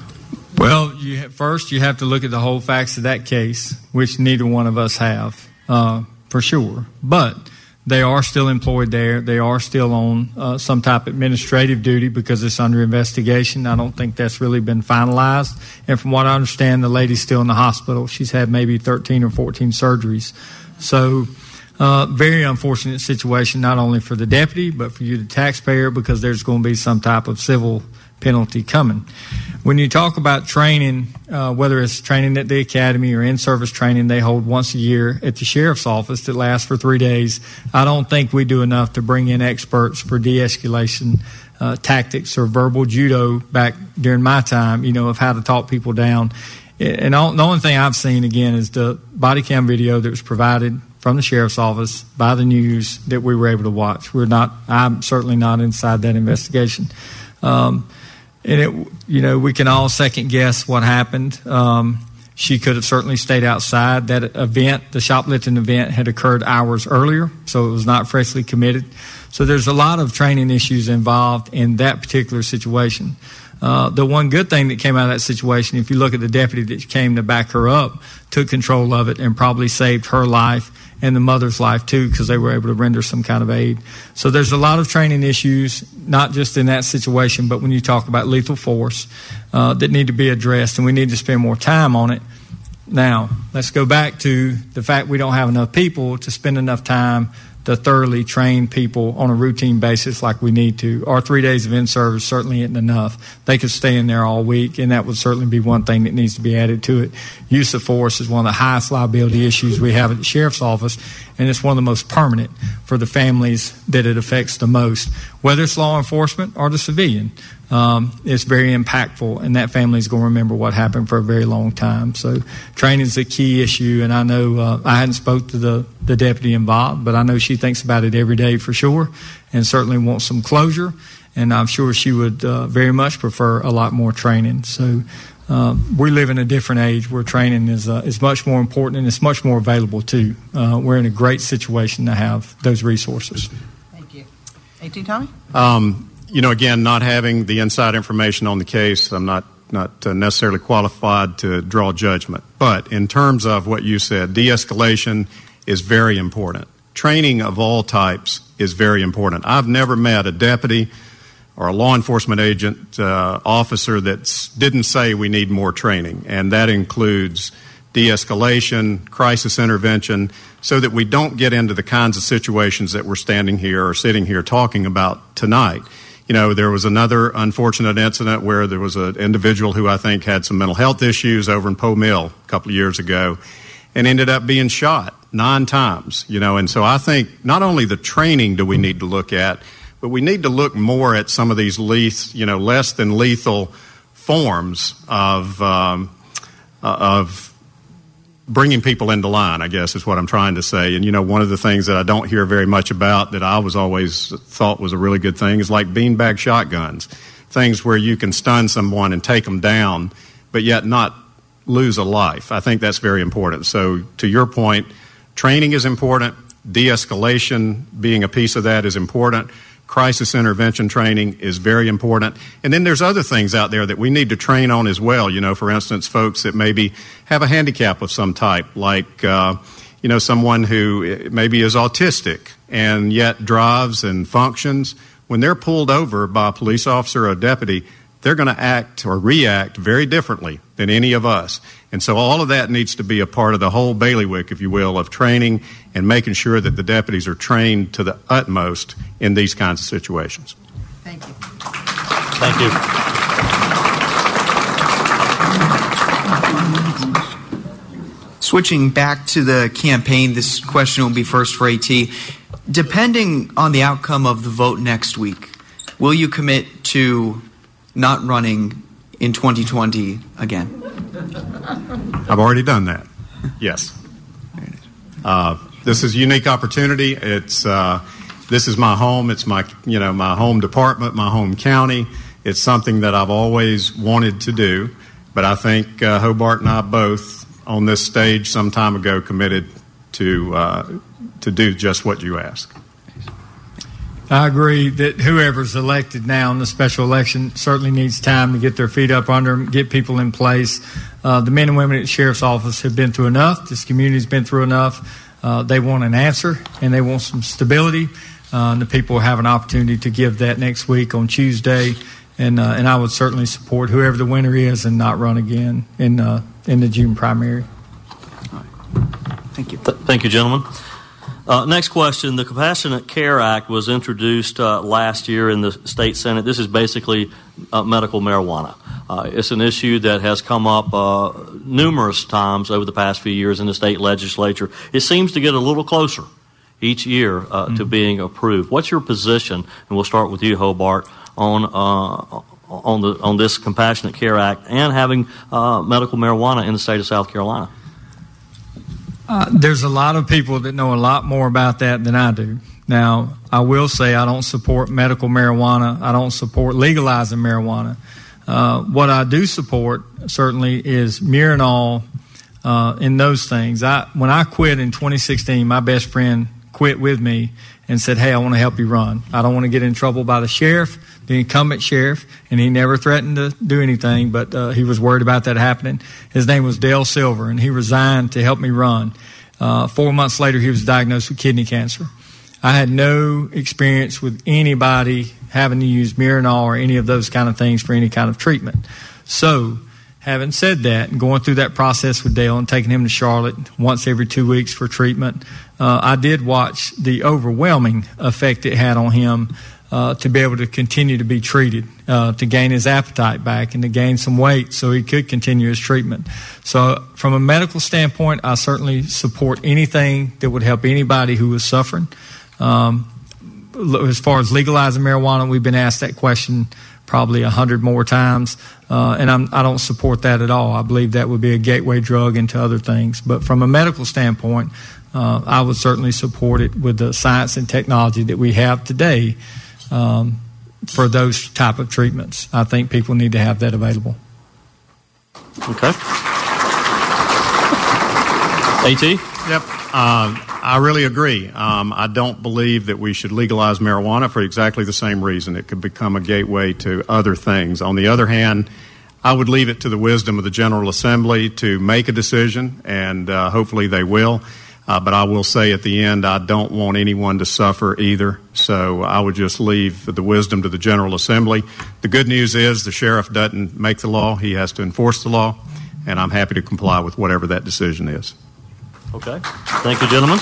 Well, you have, first you have to look at the whole facts of that case, which neither one of us have, uh, for sure. But they are still employed there. They are still on uh, some type of administrative duty because it's under investigation. I don't think that's really been finalized. And from what I understand, the lady's still in the hospital. She's had maybe thirteen or fourteen surgeries. So uh, very unfortunate situation, not only for the deputy, but for you, the taxpayer, because there's going to be some type of civil penalty coming. When you talk about training, uh, whether it's training at the academy or in-service training they hold once a year at the sheriff's office that lasts for three days, I don't think we do enough to bring in experts for de-escalation uh, tactics or verbal judo back during my time, you know, of how to talk people down. And all, the only thing I've seen, again, is the body cam video that was provided from the sheriff's office by the news that we were able to watch. We're not, I'm certainly not inside that investigation. Um, And, it, you know, we can all second guess what happened. Um, she could have certainly stayed outside. That event, the shoplifting event, had occurred hours earlier, so it was not freshly committed. So there's a lot of training issues involved in that particular situation. Uh, the one good thing that came out of that situation, if you look at the deputy that came to back her up, took control of it and probably saved her life and the mother's life too, because they were able to render some kind of aid. So there's a lot of training issues, not just in that situation, but when you talk about lethal force, uh, that need to be addressed, and we need to spend more time on it. Now, let's go back to the fact we don't have enough people to spend enough time to thoroughly train people on a routine basis like we need to. Our three days of in-service certainly isn't enough. They could stay in there all week, and that would certainly be one thing that needs to be added to it. Use of force is one of the highest liability issues we have at the sheriff's office, and it's one of the most permanent for the families that it affects the most. Whether it's law enforcement or the civilian, um, it's very impactful, and that family is going to remember what happened for a very long time. So training is a key issue, and I know uh, I hadn't spoke to the, the deputy involved, but I know she thinks about it every day for sure, and certainly wants some closure, and I'm sure she would uh, very much prefer a lot more training. So uh, we live in a different age where training is uh, is much more important, and it's much more available too. Uh, we're in a great situation to have those resources. Thank you. AT Tommy? Um, you know, again, not having the inside information on the case, I'm not not uh, necessarily qualified to draw judgment. But in terms of what you said, de-escalation is very important. Training of all types is very important. I've never met a deputy or a law enforcement agent uh, officer that didn't say we need more training, and that includes de-escalation, crisis intervention, so that we don't get into the kinds of situations that we're standing here or sitting here talking about tonight. You know, there was another unfortunate incident where there was an individual who I think had some mental health issues over in Poe Mill a couple of years ago and ended up being shot nine times, you know, and so I think not only the training do we need to look at, but we need to look more at some of these leth, you know, less than lethal forms of um, of bringing people into line, I guess is what I'm trying to say. And, you know, one of the things that I don't hear very much about that I was always thought was a really good thing is like beanbag shotguns, things where you can stun someone and take them down, but yet not lose a life. I think that's very important. So to your point, training is important. De-escalation being a piece of that is important. Crisis intervention training is very important. And then there's other things out there that we need to train on as well. You know, for instance, folks that maybe have a handicap of some type, like, uh, you know, someone who maybe is autistic and yet drives and functions. When they're pulled over by a police officer or a deputy, they're going to act or react very differently than any of us. And so all of that needs to be a part of the whole bailiwick, if you will, of training and making sure that the deputies are trained to the utmost in these kinds of situations. Thank you. Thank you. Switching back to the campaign, this question will be first for AT. Depending on the outcome of the vote next week, will you commit to not running in twenty twenty again? I've already done that. Yes. Uh, this is a unique opportunity. It's uh, this is my home. It's my you know my home department, my home county. It's something that I've always wanted to do. But I think uh, Hobart and I both on this stage some time ago committed to uh, to do just what you ask. I agree that whoever's elected now in the special election certainly needs time to get their feet up under them, get people in place. Uh, the men and women at the Sheriff's Office have been through enough. This community's been through enough. Uh, they want an answer, and they want some stability. Uh, and the people will have an opportunity to give that next week on Tuesday. And uh, and I would certainly support whoever the winner is and not run again in uh, in the June primary. All right. Thank you. Th- thank you, gentlemen. Uh, next question. The Compassionate Care Act was introduced uh, last year in the state Senate. This is basically uh, medical marijuana. Uh, it's an issue that has come up uh, numerous times over the past few years in the state legislature. It seems to get a little closer each year uh, mm-hmm. to being approved. What's your position? And we'll start with you, Hobart, on uh, on the on this Compassionate Care Act and having uh, medical marijuana in the state of South Carolina. Uh, there's a lot of people that know a lot more about that than I do. Now, I will say I don't support medical marijuana. I don't support legalizing marijuana. Uh, what I do support, certainly, is Mirinol uh, and those things. I, when I quit in twenty sixteen, my best friend quit with me and said, hey, I want to help you run. I don't want to get in trouble by the sheriff, the incumbent sheriff, and he never threatened to do anything, but uh, he was worried about that happening. His name was Dale Silver, and he resigned to help me run. Uh, four months later, he was diagnosed with kidney cancer. I had no experience with anybody having to use Mirinol or any of those kind of things for any kind of treatment. So, having said that, and going through that process with Dale and taking him to Charlotte once every two weeks for treatment, uh, I did watch the overwhelming effect it had on him uh, to be able to continue to be treated, uh, to gain his appetite back and to gain some weight so he could continue his treatment. So from a medical standpoint, I certainly support anything that would help anybody who is suffering. Um, as far as legalizing marijuana, we've been asked that question probably a hundred more times, uh, and I'm, I don't support that at all. I believe that would be a gateway drug into other things. But from a medical standpoint, uh, I would certainly support it with the science and technology that we have today um, for those type of treatments. I think people need to have that available. Okay. AT? Yep. Uh, I really agree. Um, I don't believe that we should legalize marijuana for exactly the same reason. It could become a gateway to other things. On the other hand, I would leave it to the wisdom of the General Assembly to make a decision, and uh, hopefully they will. Uh, but I will say at the end, I don't want anyone to suffer either. So I would just leave the wisdom to the General Assembly. The good news is the sheriff doesn't make the law. He has to enforce the law, and I'm happy to comply with whatever that decision is. Okay. Thank you, gentlemen.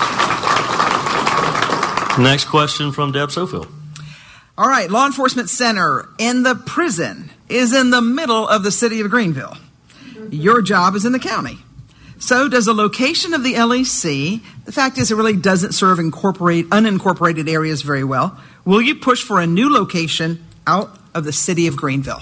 Next question from Deb Sofield. All right. Law Enforcement Center in the prison is in the middle of the city of Greenville. Your job is in the county. So does the location of the L E C, the fact is it really doesn't serve incorporate unincorporated areas very well. Will you push for a new location out of the city of Greenville?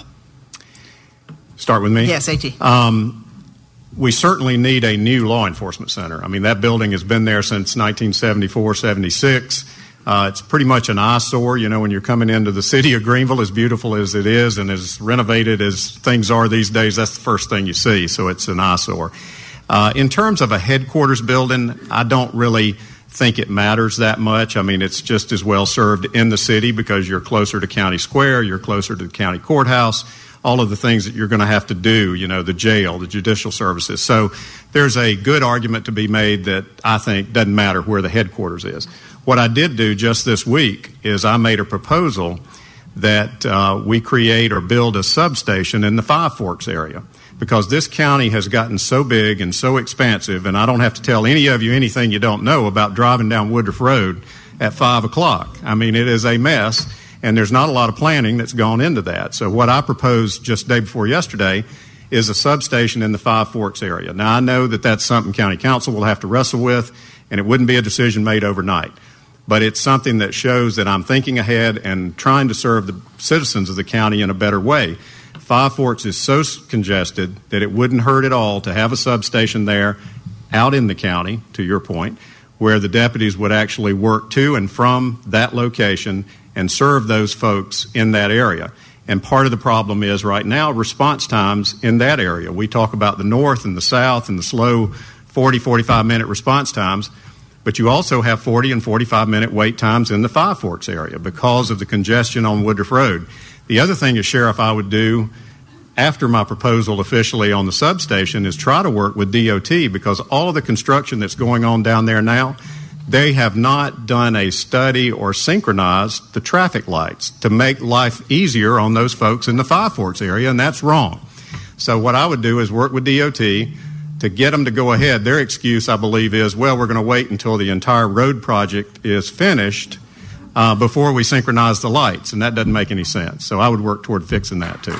Start with me? Yes, AT. Um, we certainly need a new law enforcement center. I mean, that building has been there since nineteen seventy-four, seventy-six. Uh, it's pretty much an eyesore. You know, when you're coming into the city of Greenville, as beautiful as it is and as renovated as things are these days, that's the first thing you see. So it's an eyesore. Uh, in terms of a headquarters building, I don't really think it matters that much. I mean, it's just as well served in the city because you're closer to County Square, you're closer to the county courthouse, all of the things that you're going to have to do, you know, the jail, the judicial services. So there's a good argument to be made that I think doesn't matter where the headquarters is. What I did do just this week is I made a proposal that uh, we create or build a substation in the Five Forks area, because this county has gotten so big and so expansive, and I don't have to tell any of you anything you don't know about driving down Woodruff Road at five o'clock. I mean, it is a mess, and there's not a lot of planning that's gone into that. So what I proposed just day before yesterday is a substation in the Five Forks area. Now, I know that that's something county council will have to wrestle with, and it wouldn't be a decision made overnight. But it's something that shows that I'm thinking ahead and trying to serve the citizens of the county in a better way. Five Forks is so congested that it wouldn't hurt at all to have a substation there out in the county, to your point, where the deputies would actually work to and from that location and serve those folks in that area. And part of the problem is right now response times in that area. We talk about the north and the south and the slow forty, forty-five minute response times, but you also have forty and forty-five minute wait times in the Five Forks area because of the congestion on Woodruff Road. The other thing as sheriff I would do after my proposal officially on the substation is try to work with D O T, because all of the construction that's going on down there now, they have not done a study or synchronized the traffic lights to make life easier on those folks in the Five Forks area, and that's wrong. So what I would do is work with D O T to get them to go ahead. Their excuse, I believe, is, well, we're going to wait until the entire road project is finished Uh, before we synchronize the lights, and that doesn't make any sense. So I would work toward fixing that, too.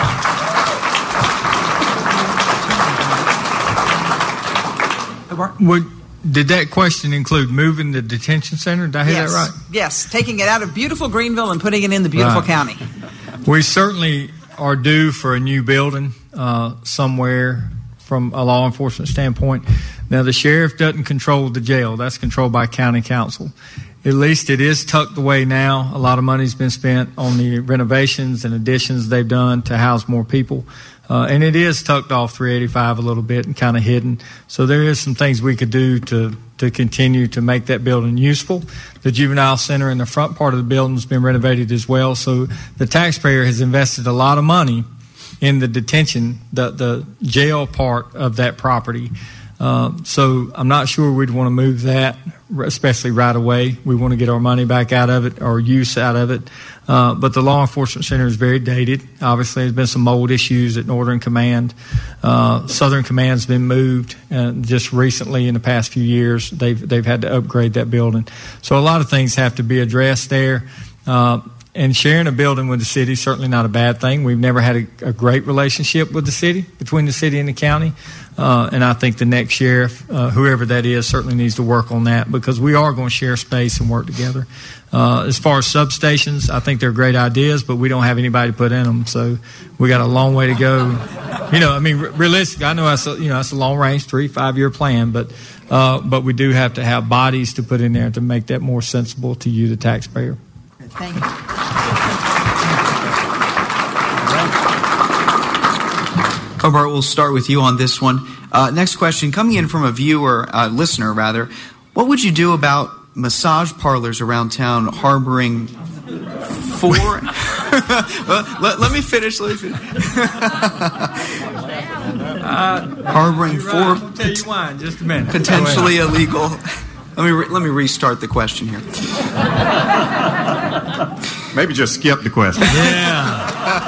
Would, did that question include moving the detention center? Did I hear yes. that right? Yes, taking it out of beautiful Greenville and putting it in the beautiful right. county. We certainly are due for a new building uh, somewhere from a law enforcement standpoint. Now, the sheriff doesn't control the jail. That's controlled by county council. At least it is tucked away now. A lot of money's been spent on the renovations and additions they've done to house more people. Uh, and it is tucked off three eighty-five a little bit and kind of hidden. So there is some things we could do to, to continue to make that building useful. The juvenile center in the front part of the building has been renovated as well. So the taxpayer has invested a lot of money in the detention, the, the jail part of that property. Uh, so I'm not sure we'd want to move that, especially right away. We want to get our money back out of it, or use out of it. Uh, but the law enforcement center is very dated. Obviously, there's been some mold issues at Northern Command. Uh, Southern Command's been moved uh, just recently in the past few years. They've they've had to upgrade that building. So a lot of things have to be addressed there. Uh, And sharing a building with the city is certainly not a bad thing. We've never had a, a great relationship with the city, between the city and the county. Uh, and I think the next sheriff, uh, whoever that is, certainly needs to work on that, because we are going to share space and work together. Uh, as far as substations, I think they're great ideas, but we don't have anybody to put in them. So we got a long way to go. You know, I mean, re- realistically, I know that's a, you know, that's a long range, three, five year plan, but, uh, but we do have to have bodies to put in there to make that more sensible to you, the taxpayer. Thank you. Hobart, we'll start with you on this one. Uh, next question, coming in from a viewer, uh, listener rather. What would you do about massage parlors around town harboring four well, let, let me finish. Let me finish. uh, Harboring four. Right. I'll tell you why in just a minute. Potentially illegal. Let me re- let me restart the question here. Maybe just skip the question. Yeah.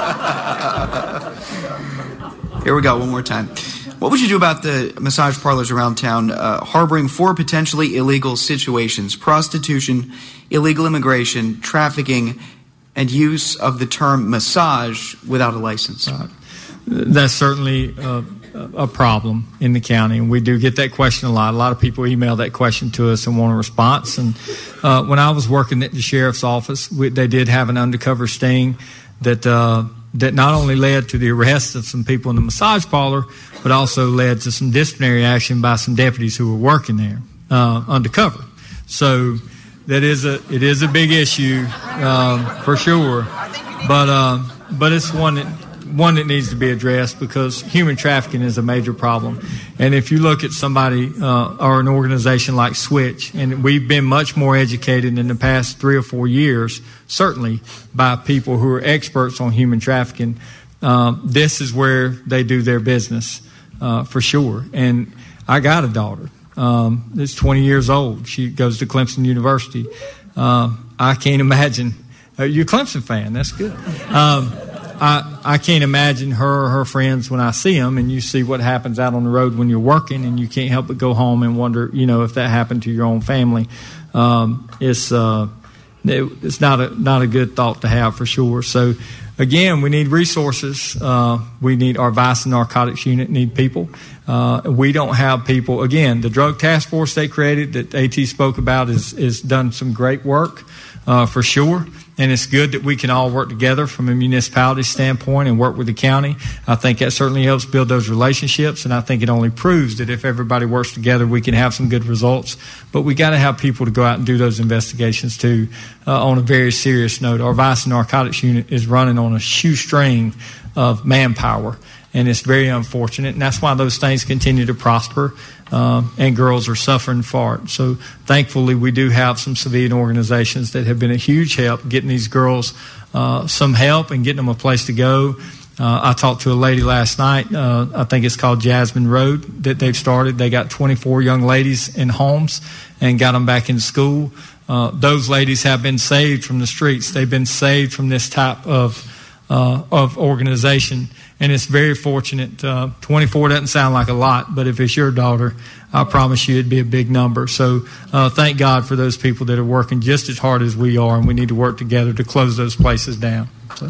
Here we go. One more time. What would you do about the massage parlors around town uh, harboring four potentially illegal situations: prostitution, illegal immigration, trafficking, and use of the term massage without a license? Right. That's certainly uh, a problem in the county, and we do get that question a lot. A lot of people email that question to us and want a response. And uh, when I was working at the sheriff's office, we, they did have an undercover sting that uh, that not only led to the arrest of some people in the massage parlor, but also led to some disciplinary action by some deputies who were working there uh, undercover. So that is a it is a big issue um, for sure, but uh, but it's one that. One that needs to be addressed because human trafficking is a major problem. And if you look at somebody uh, or an organization like Switch, and we've been much more educated in the past three or four years, certainly by people who are experts on human trafficking, uh, this is where they do their business uh, for sure. And I got a daughter um, that's twenty years old. She goes to Clemson University. Um, I can't imagine. Uh, you're a Clemson fan. That's good. Um, I, I can't imagine her or her friends when I see them, and you see what happens out on the road when you're working, and you can't help but go home and wonder, you know, if that happened to your own family. Um, it's uh, it, it's not a not a good thought to have for sure. So, again, we need resources. Uh, we need our Vice and Narcotics Unit need people. Uh, we don't have people. Again, the drug task force they created that AT spoke about is is done some great work uh, for sure. And it's good that we can all work together from a municipality standpoint and work with the county. I think that certainly helps build those relationships, and I think it only proves that if everybody works together, we can have some good results. But we got to have people to go out and do those investigations too. Uh, on a very serious note, our Vice and Narcotics Unit is running on a shoestring of manpower, and it's very unfortunate, and that's why those things continue to prosper. Um, and girls are suffering for it. So thankfully we do have some civilian organizations that have been a huge help getting these girls uh, some help and getting them a place to go. Uh, I talked to a lady last night, uh, I think it's called Jasmine Road, that they've started. They got twenty-four young ladies in homes and got them back in school. Uh, those ladies have been saved from the streets. They've been saved from this type of uh, of organization. And it's very fortunate. Uh, twenty-four doesn't sound like a lot, but if it's your daughter, I promise you it'd be a big number. So uh, thank God for those people that are working just as hard as we are, and we need to work together to close those places down. So.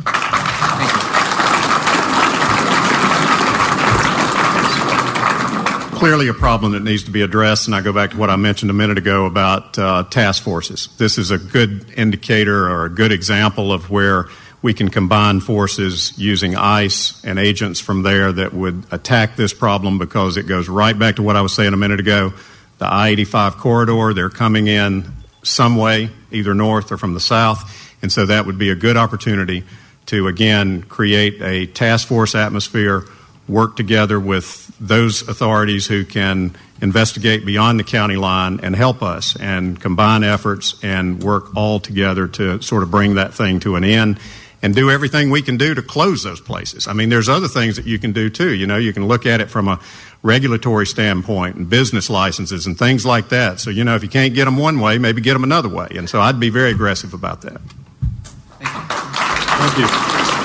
Clearly a problem that needs to be addressed, and I go back to what I mentioned a minute ago about uh, task forces. This is a good indicator or a good example of where we can combine forces using ICE and agents from there that would attack this problem, because it goes right back to what I was saying a minute ago. The I eighty-five corridor, they're coming in some way, either north or from the south, and so that would be a good opportunity to, again, create a task force atmosphere, work together with those authorities who can investigate beyond the county line and help us, and combine efforts and work all together to sort of bring that thing to an end. And do everything we can do to close those places. I mean, there's other things that you can do too. You know, you can look at it from a regulatory standpoint and business licenses and things like that. So, you know, if you can't get them one way, maybe get them another way. And so I'd be very aggressive about that. Thank you.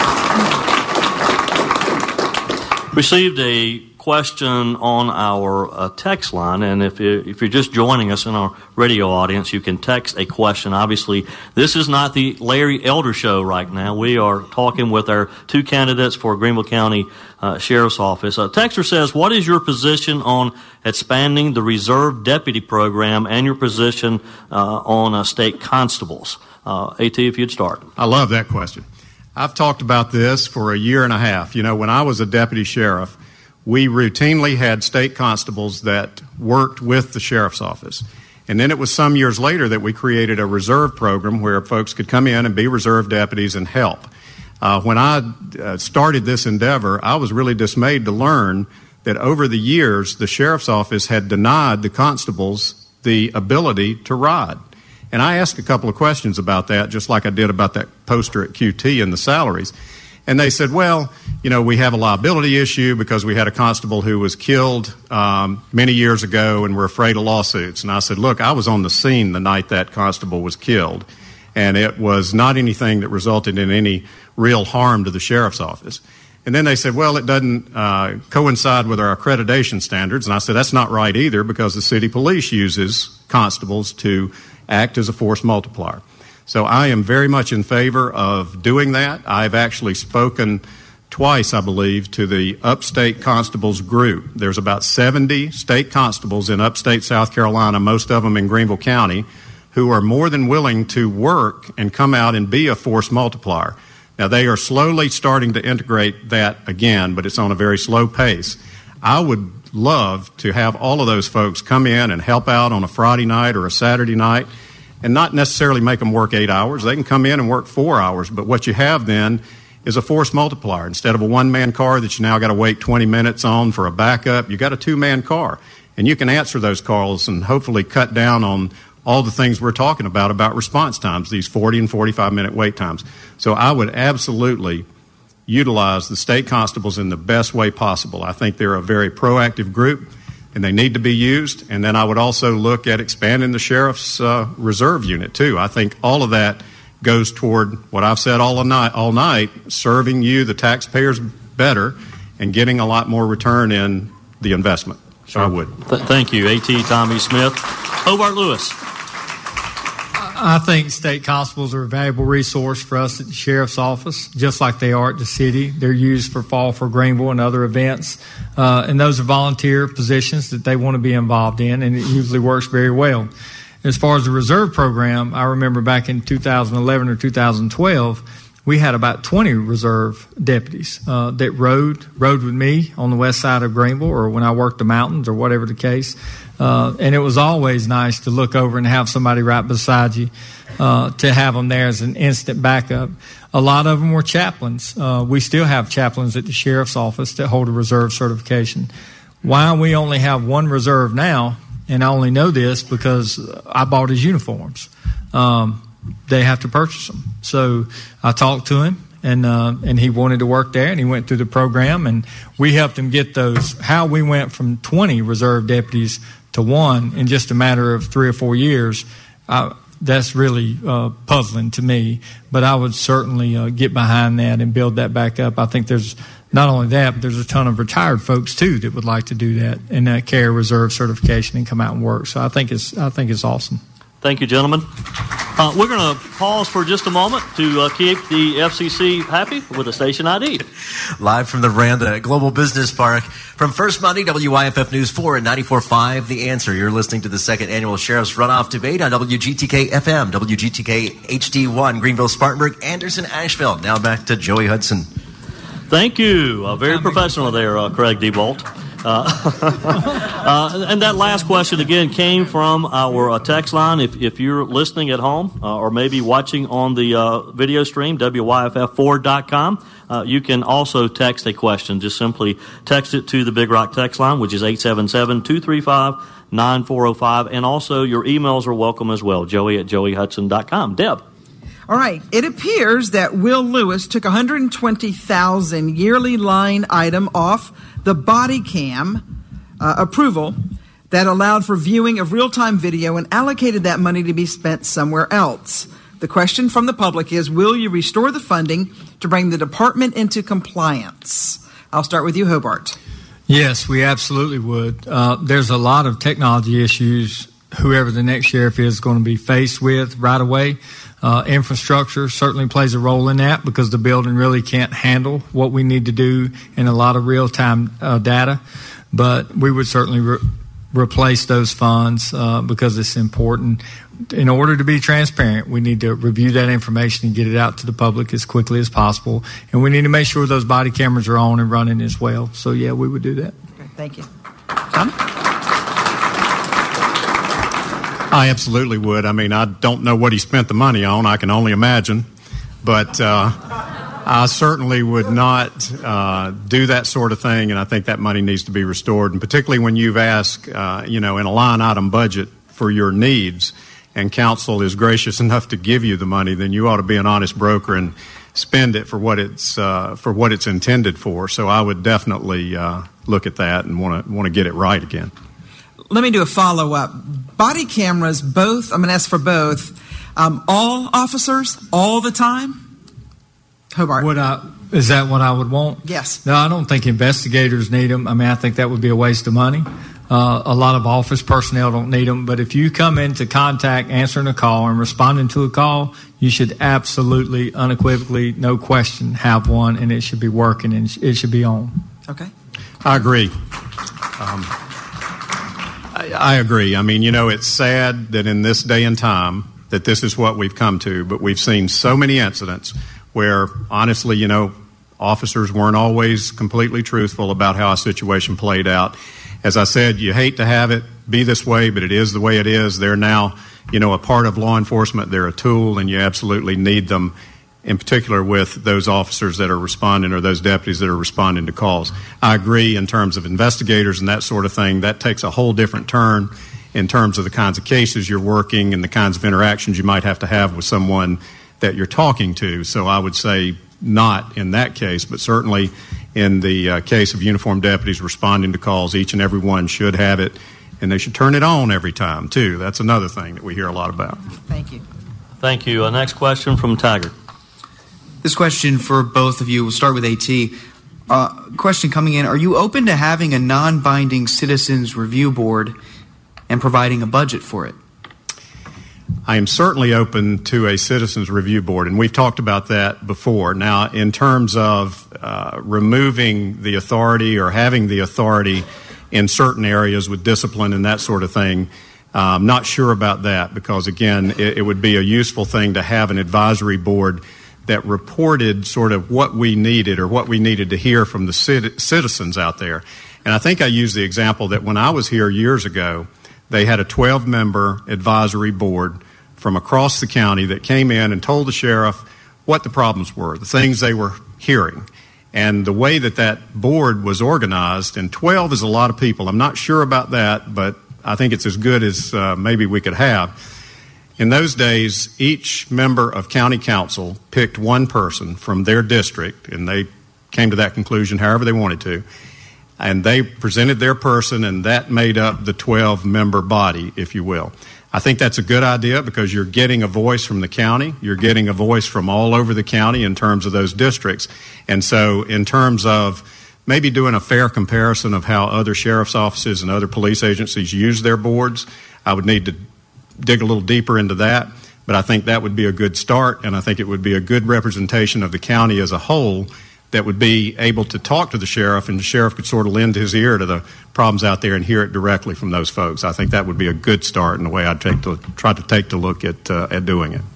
Thank you. Received a question on our uh, text line, and if, you, if you're just joining us in our radio audience, you can text a question. Obviously, this is not the Larry Elder Show right now. We are talking with our two candidates for Greenville County uh, Sheriff's Office. A texter says, what is your position on expanding the Reserve Deputy Program and your position uh, on uh, state constables? Uh, AT, if you'd start. I love that question. I've talked about this for a year and a half. You know, when I was a deputy sheriff, we routinely had state constables that worked with the sheriff's office. And then it was some years later that we created a reserve program where folks could come in and be reserve deputies and help. Uh, when I uh, started this endeavor, I was really dismayed to learn that over the years, the sheriff's office had denied the constables the ability to ride. And I asked a couple of questions about that, just like I did about that poster at Q T and the salaries. And they said, well, you know, we have a liability issue because we had a constable who was killed um, many years ago and we're afraid of lawsuits. And I said, look, I was on the scene the night that constable was killed, and it was not anything that resulted in any real harm to the sheriff's office. And then they said, well, it doesn't uh, coincide with our accreditation standards. And I said, that's not right either, because the city police uses constables to act as a force multiplier. So I am very much in favor of doing that. I've actually spoken twice, I believe, to the Upstate Constables group. There's about seventy state constables in upstate South Carolina, most of them in Greenville County, who are more than willing to work and come out and be a force multiplier. Now, they are slowly starting to integrate that again, but it's on a very slow pace. I would love to have all of those folks come in and help out on a Friday night or a Saturday night, and not necessarily make them work eight hours. They can come in and work four hours, but what you have then is a force multiplier. Instead of a one-man car that you now got to wait twenty minutes on for a backup, you got a two-man car, and you can answer those calls and hopefully cut down on all the things we're talking about, about response times, these forty and forty-five minute wait times. So I would absolutely utilize the state constables in the best way possible. I think they're a very proactive group, and they need to be used. And then I would also look at expanding the sheriff's uh, reserve unit, too. I think all of that goes toward what I've said all night, all night, serving you, the taxpayers, better and getting a lot more return in the investment. So I would. Th- thank you, A T Tommy Smith. Hobart Lewis. I think state constables are a valuable resource for us at the sheriff's office, just like they are at the city. They're used for Fall for Greenville and other events, uh, and those are volunteer positions that they want to be involved in, and it usually works very well. As far as the reserve program, I remember back in two thousand eleven or two thousand twelve, we had about twenty reserve deputies uh, that rode rode with me on the west side of Greenville, or when I worked the mountains, or whatever the case. Uh, and it was always nice to look over and have somebody right beside you, uh, to have them there as an instant backup. A lot of them were chaplains. Uh, we still have chaplains at the sheriff's office that hold a reserve certification. Why we only have one reserve now, and I only know this because I bought his uniforms. Um, they have to purchase them. So I talked to him, and uh, and he wanted to work there, and he went through the program, and we helped him get those. How we went from twenty reserve deputies to one in just a matter of three or four years, uh, that's really uh, puzzling to me. But I would certainly uh, get behind that and build that back up. I think there's not only that, but there's a ton of retired folks too that would like to do that and uh, carry a reserve certification and come out and work. So I think it's I think it's awesome. Thank you, gentlemen. Uh, we're going to pause for just a moment to uh, keep the F C C happy with a station I D. Live from the veranda at Global Business Park. From First Monday, W Y F F News four and ninety-four point five, The Answer. You're listening to the second annual Sheriff's Runoff Debate on W G T K F M, W G T K H D one, Greenville, Spartanburg, Anderson, Asheville. Now back to Joey Hudson. Thank you. Uh, very professional there, uh, Craig DeWalt. Uh, uh, and that last question, again, came from our uh, text line. If, if you're listening at home uh, or maybe watching on the uh, video stream, W Y F F four dot com, uh, you can also text a question. Just simply text it to the Big Rock text line, which is eight seven seven, two three five, nine four zero five. And also your emails are welcome as well, joey at joey hudson dot com. Deb. All right. It appears that Will Lewis took one hundred twenty thousand dollars yearly line item off the body cam uh, approval that allowed for viewing of real-time video and allocated that money to be spent somewhere else. The question from the public is, will you restore the funding to bring the department into compliance? I'll start with you, Hobart. Yes, we absolutely would. Uh, there's a lot of technology issues whoever the next sheriff is going to be faced with right away. Uh, infrastructure certainly plays a role in that because the building really can't handle what we need to do in a lot of real-time uh, data. But we would certainly re- replace those funds uh, because it's important. In order to be transparent, we need to review that information and get it out to the public as quickly as possible. And we need to make sure those body cameras are on and running as well. So, yeah, we would do that. Okay, thank you. Tom? I absolutely would. I mean, I don't know what he spent the money on. I can only imagine. But uh, I certainly would not uh, do that sort of thing, and I think that money needs to be restored, and particularly when you've asked, uh, you know, in a line item budget for your needs, and council is gracious enough to give you the money, then you ought to be an honest broker and spend it for what it's uh, for what it's intended for. So I would definitely uh, look at that and want to want to get it right again. Let me do a follow-up. Body cameras, both, I'm going to ask for both, um, all officers, all the time? Hobart. Would I, is that what I would want? Yes. No, I don't think investigators need them. I mean, I think that would be a waste of money. Uh, a lot of office personnel don't need them. But if you come into contact, answering a call, and responding to a call, you should absolutely, unequivocally, no question, have one, and it should be working, and it should be on. Okay. I agree. Um, I, I agree. I mean, you know, it's sad that in this day and time that this is what we've come to, but we've seen so many incidents where, honestly, you know, officers weren't always completely truthful about how a situation played out. As I said, you hate to have it be this way, but it is the way it is. They're now, you know, a part of law enforcement. They're a tool, and you absolutely need them, in particular with those officers that are responding or those deputies that are responding to calls. I agree in terms of investigators and that sort of thing. That takes a whole different turn in terms of the kinds of cases you're working and the kinds of interactions you might have to have with someone that you're talking to. So I would say not in that case, but certainly in the uh, case of uniformed deputies responding to calls, each and every one should have it, and they should turn it on every time, too. That's another thing that we hear a lot about. Thank you. Thank you. Uh, next question from Taggart. This question for both of you, we'll start with AT. Uh, question coming in, are you open to having a non-binding citizens review board and providing a budget for it? I am certainly open to a citizens review board, and we've talked about that before. Now, in terms of uh, removing the authority or having the authority in certain areas with discipline and that sort of thing, uh, I'm not sure about that because, again, it, it would be a useful thing to have an advisory board that reported sort of what we needed or what we needed to hear from the cit- citizens out there. And I think I used the example that when I was here years ago, they had a twelve-member advisory board from across the county that came in and told the sheriff what the problems were, the things they were hearing. And the way that that board was organized, and twelve is a lot of people. I'm not sure about that, but I think it's as good as uh, maybe we could have. In those days, each member of county council picked one person from their district, and they came to that conclusion however they wanted to. And they presented their person, and that made up the twelve-member body, if you will. I think that's a good idea because you're getting a voice from the county. You're getting a voice from all over the county in terms of those districts. And so in terms of maybe doing a fair comparison of how other sheriff's offices and other police agencies use their boards, I would need to dig a little deeper into that. But I think that would be a good start, and I think it would be a good representation of the county as a whole that would be able to talk to the sheriff, and the sheriff could sort of lend his ear to the problems out there and hear it directly from those folks. I think that would be a good start in the way I'd take to, try to take to look at uh, at doing it.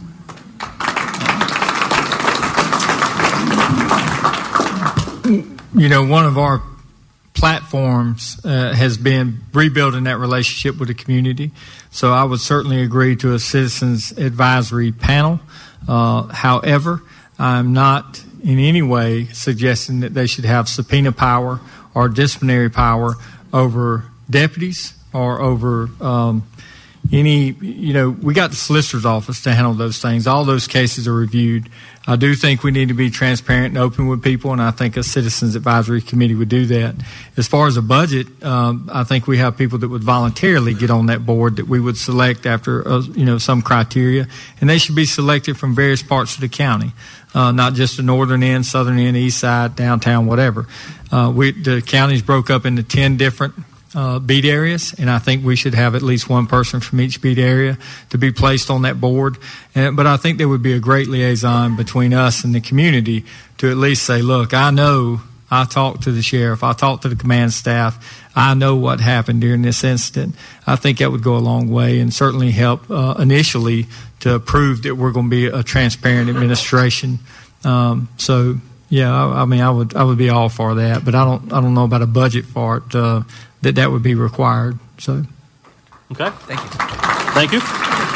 You know, one of our platforms uh, has been rebuilding that relationship with the community. So I would certainly agree to a citizens advisory panel. Uh, however, I'm not in any way suggesting that they should have subpoena power or disciplinary power over deputies or over um, any, you know, we got the solicitor's office to handle those things. All those cases are reviewed. I do think we need to be transparent and open with people, and I think a citizens advisory committee would do that. As far as a budget, um, I think we have people that would voluntarily get on that board that we would select after, uh, you know, some criteria, and they should be selected from various parts of the county. Uh, not just the northern end, southern end, east side, downtown, whatever. Uh, we, the county's broke up into ten different uh, beat areas, and I think we should have at least one person from each beat area to be placed on that board. And, but I think there would be a great liaison between us and the community to at least say, look, I know I talked to the sheriff, I talked to the command staff, I know what happened during this incident. I think that would go a long way and certainly help uh, initially to prove that we're going to be a transparent administration. Um, so, yeah, I, I mean, I would I would be all for that, but I don't I don't know about a budget for it uh, that that would be required. So, okay, thank you, thank you.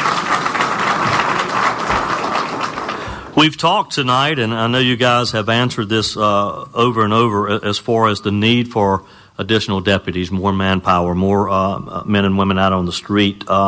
We've talked tonight, and I know you guys have answered this uh, over and over as far as the need for additional deputies, more manpower, more uh, men and women out on the street. Uh,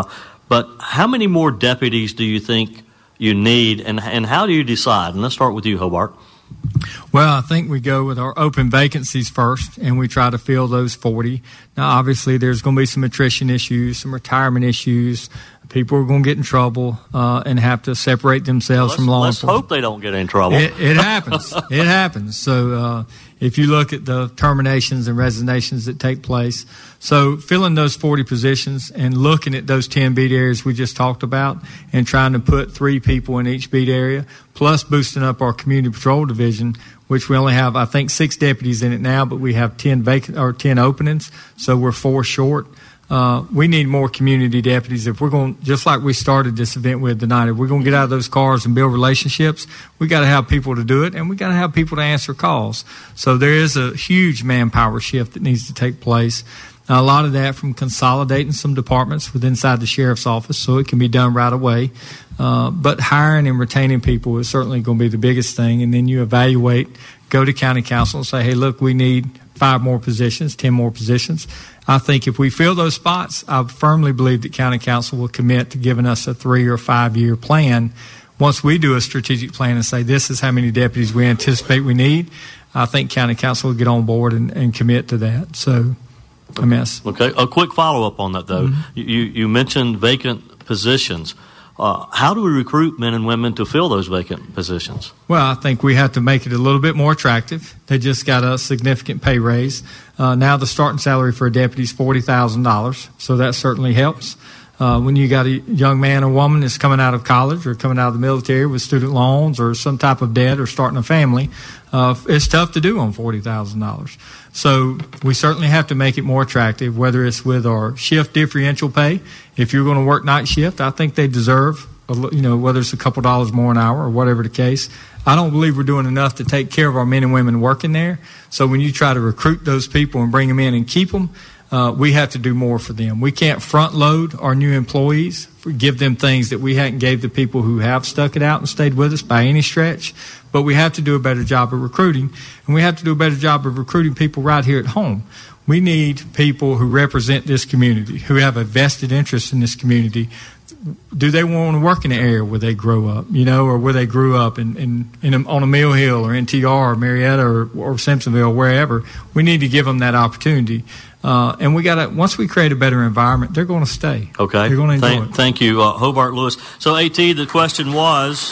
But how many more deputies do you think you need, and and how do you decide? And let's start with you, Hobart. Well, I think we go with our open vacancies first, and we try to fill those forty. Now, obviously, there's going to be some attrition issues, some retirement issues. People are going to get in trouble uh, and have to separate themselves let's, from law let's enforcement. Let's hope they don't get in trouble. It, it happens. It happens. So uh, if you look at the terminations and resignations that take place, so filling those forty positions and looking at those ten beat areas we just talked about and trying to put three people in each beat area, plus boosting up our community patrol division, which we only have, I think, six deputies in it now, but we have ten vacant or ten openings, so we're four short. Uh, we need more community deputies. If we're going, just like we started this event with tonight, if we're going to get out of those cars and build relationships, we got to have people to do it, and we got to have people to answer calls. So there is a huge manpower shift that needs to take place. Now, a lot of that from consolidating some departments within inside the sheriff's office, so it can be done right away. Uh, but hiring and retaining people is certainly going to be the biggest thing. And then you evaluate, go to county council and say, hey, look, we need five more positions, ten more positions. I think if we fill those spots, I firmly believe that county council will commit to giving us a three or five year plan. Once we do a strategic plan and say this is how many deputies we anticipate we need, I think county council will get on board and, and commit to that. So, I miss. Okay, a quick follow up on that though. Mm-hmm. You you mentioned vacant positions. Uh, how do we recruit men and women to fill those vacant positions? Well, I think we have to make it a little bit more attractive. They just got a significant pay raise. Uh, now the starting salary for a deputy is forty thousand dollars, so that certainly helps. Uh, when you got a young man or woman that's coming out of college or coming out of the military with student loans or some type of debt or starting a family, uh, it's tough to do on forty thousand dollars. So we certainly have to make it more attractive, whether it's with our shift differential pay. If you're going to work night shift, I think they deserve, a, you know, whether it's a couple dollars more an hour or whatever the case. I don't believe we're doing enough to take care of our men and women working there. So when you try to recruit those people and bring them in and keep them, Uh, we have to do more for them. We can't front load our new employees, give them things that we hadn't gave the people who have stuck it out and stayed with us by any stretch. But we have to do a better job of recruiting, and we have to do a better job of recruiting people right here at home. We need people who represent this community, who have a vested interest in this community. Do they want to work in the area where they grow up, you know, or where they grew up in, in, in a, on a Mill Hill or N T R or Marietta or, or Simpsonville, wherever? We need to give them that opportunity. Uh, and we got to, once we create a better environment, they're going to stay. Okay. They're going to enjoy thank, it. Thank you, uh, Hobart Lewis. So, AT, the question was,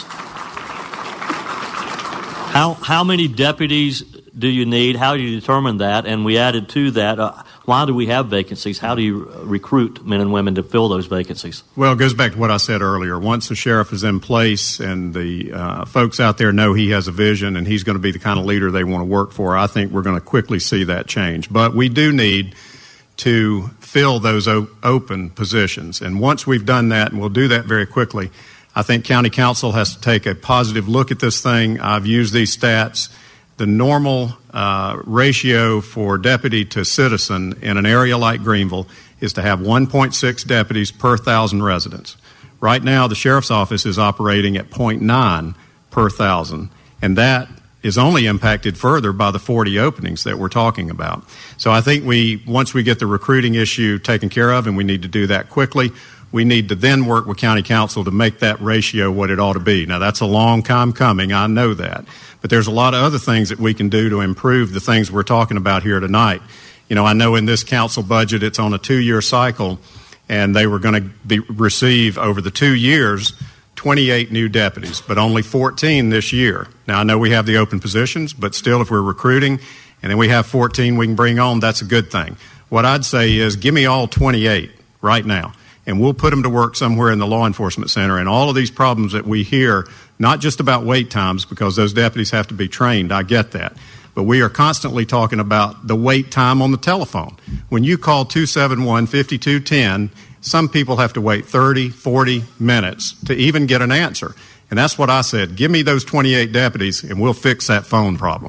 how how many deputies do you need? How do you determine that? And we added to that, uh, why do we have vacancies? How do you recruit men and women to fill those vacancies? Well, it goes back to what I said earlier. Once the sheriff is in place and the uh, folks out there know he has a vision and he's going to be the kind of leader they want to work for, I think we're going to quickly see that change. But we do need to fill those o- open positions. And once we've done that, and we'll do that very quickly, I think county council has to take a positive look at this thing. I've used these stats. The normal uh, ratio for deputy to citizen in an area like Greenville is to have one point six deputies per thousand residents. Right now, the sheriff's office is operating at zero point nine per thousand, and that is only impacted further by the forty openings that we're talking about. So I think we, once we get the recruiting issue taken care of, and we need to do that quickly, we need to then work with county council to make that ratio what it ought to be. Now, that's a long time coming. I know that. But there's a lot of other things that we can do to improve the things we're talking about here tonight. You know, I know in this council budget, it's on a two-year cycle, and they were going to be, receive over the two years twenty-eight new deputies, but only fourteen this year. Now, I know we have the open positions, but still, if we're recruiting and then we have fourteen we can bring on, that's a good thing. What I'd say is give me all twenty-eight right now, and we'll put them to work somewhere in the law enforcement center. And all of these problems that we hear, not just about wait times, because those deputies have to be trained, I get that. But we are constantly talking about the wait time on the telephone. When you call two seven one, five two one zero, some people have to wait thirty, forty minutes to even get an answer. And that's what I said. Give me those twenty-eight deputies, and we'll fix that phone problem.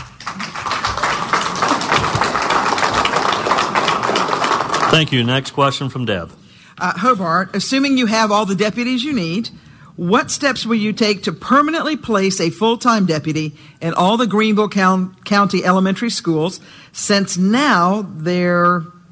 Thank you. Next question from Deb. Uh, Hobart, assuming you have all the deputies you need, what steps will you take to permanently place a full-time deputy in all the Greenville County elementary schools, since now there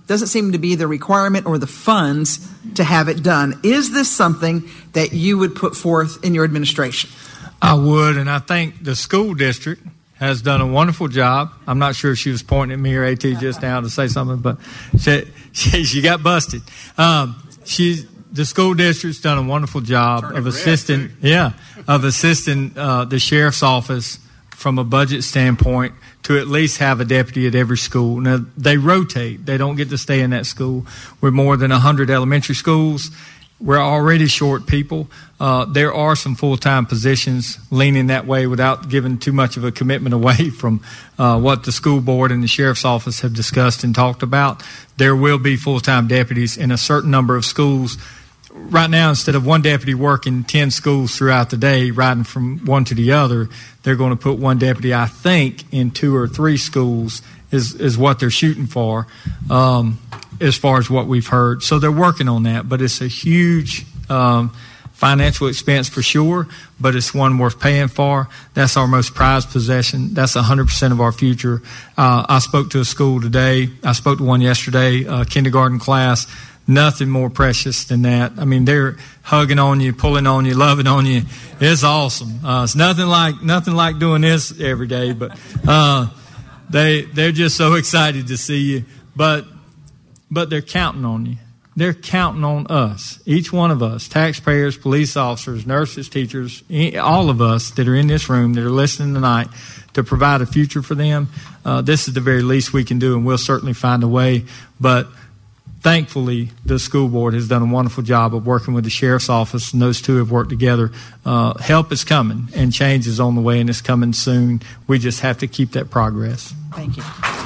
doesn't seem to be the requirement or the funds to have it done. Is this something that you would put forth in your administration? I would, and I think the school district has done a wonderful job. I'm not sure if she was pointing at me or AT just now to say something, but she, she, she got busted. Um, she's the school district's done a wonderful job Turning of assisting, yeah, of assisting uh, the sheriff's office from a budget standpoint to at least have a deputy at every school. Now, they rotate. They don't get to stay in that school. We're more than one hundred elementary schools. We're already short people. Uh, there are some full-time positions leaning that way without giving too much of a commitment away from uh, what the school board and the sheriff's office have discussed and talked about. There will be full-time deputies in a certain number of schools. Right now, instead of one deputy working ten schools throughout the day, riding from one to the other, they're going to put one deputy, I think, in two or three schools is, is what they're shooting for, um, as far as what we've heard. So they're working on that, but it's a huge um, financial expense for sure, but it's one worth paying for. That's our most prized possession. That's one hundred percent of our future. Uh, I spoke to a school today. I spoke to one yesterday, a kindergarten class. Nothing more precious than that. I mean, they're hugging on you, pulling on you, loving on you. It's awesome. Uh, it's nothing like nothing like doing this every day, but uh, they they're just so excited to see you. But but they're counting on you. They're counting on us, each one of us, taxpayers, police officers, nurses, teachers, all of us that are in this room that are listening tonight, to provide a future for them. Uh, this is the very least we can do, and we'll certainly find a way. But thankfully, the school board has done a wonderful job of working with the sheriff's office, and those two have worked together. Uh, help is coming, and change is on the way, and it's coming soon. We just have to keep that progress. Thank you.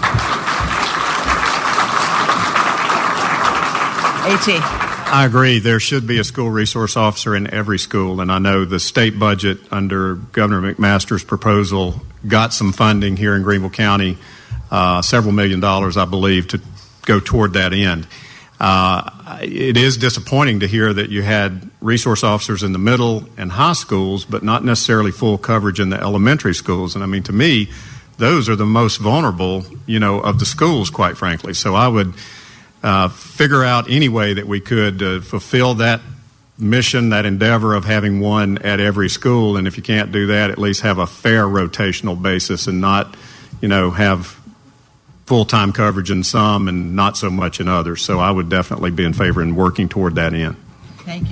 AT. I agree. There should be a school resource officer in every school, and I know the state budget under Governor McMaster's proposal got some funding here in Greenville County, uh, several million dollars, I believe, to go toward that end. Uh, it is disappointing to hear that you had resource officers in the middle and high schools, but not necessarily full coverage in the elementary schools. And I mean, to me, those are the most vulnerable, you know, of the schools, quite frankly. So I would uh, figure out any way that we could uh, fulfill that mission, that endeavor of having one at every school. And if you can't do that, at least have a fair rotational basis and not, you know, have full-time coverage in some and not so much in others. So I would definitely be in favor in working toward that end. Thank you.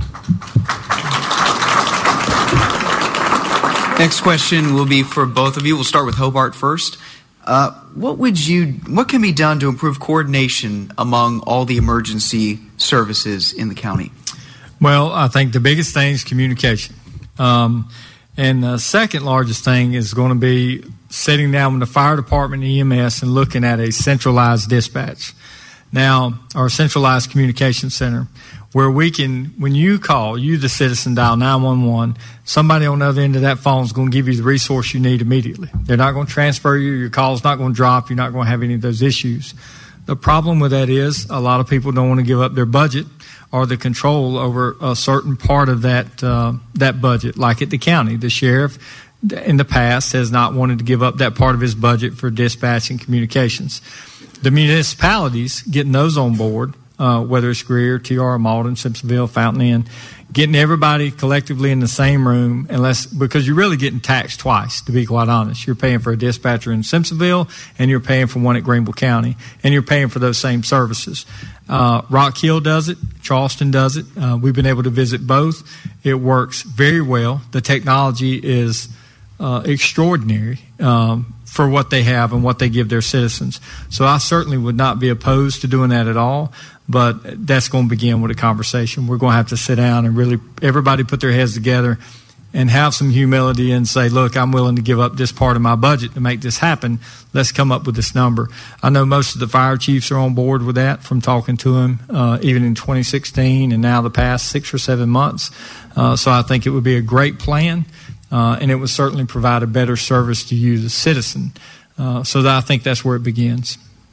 Next question will be for both of you. We'll start with Hobart first. Uh, what would you? What can be done to improve coordination among all the emergency services in the county? Well, I think the biggest thing is communication. Um, and the second largest thing is going to be sitting down with the fire department and E M S and looking at a centralized dispatch. Now, our centralized communication center, where we can, when you call, you the citizen, dial nine one one, somebody on the other end of that phone is going to give you the resource you need immediately. They're not going to transfer you. Your call's not going to drop. You're not going to have any of those issues. The problem with that is a lot of people don't want to give up their budget or the control over a certain part of that uh, that budget, like at the county. The sheriff in the past has not wanted to give up that part of his budget for dispatch and communications. The municipalities, getting those on board, uh, whether it's Greer, T R, Malden, Simpsonville, Fountain Inn, getting everybody collectively in the same room, unless because you're really getting taxed twice, to be quite honest. You're paying for a dispatcher in Simpsonville, and you're paying for one at Greenville County, and you're paying for those same services. Uh, Rock Hill does it. Charleston does it. Uh, we've been able to visit both. It works very well. The technology is uh, extraordinary um, for what they have and what they give their citizens. So I certainly would not be opposed to doing that at all. But that's going to begin with a conversation. We're going to have to sit down and really everybody put their heads together and have some humility and say, look, I'm willing to give up this part of my budget to make this happen. Let's come up with this number. I know most of the fire chiefs are on board with that from talking to them, uh, even in twenty sixteen and now the past six or seven months. Uh, so I think it would be a great plan, uh, and it would certainly provide a better service to you, the citizen. Uh, so that I think that's where it begins.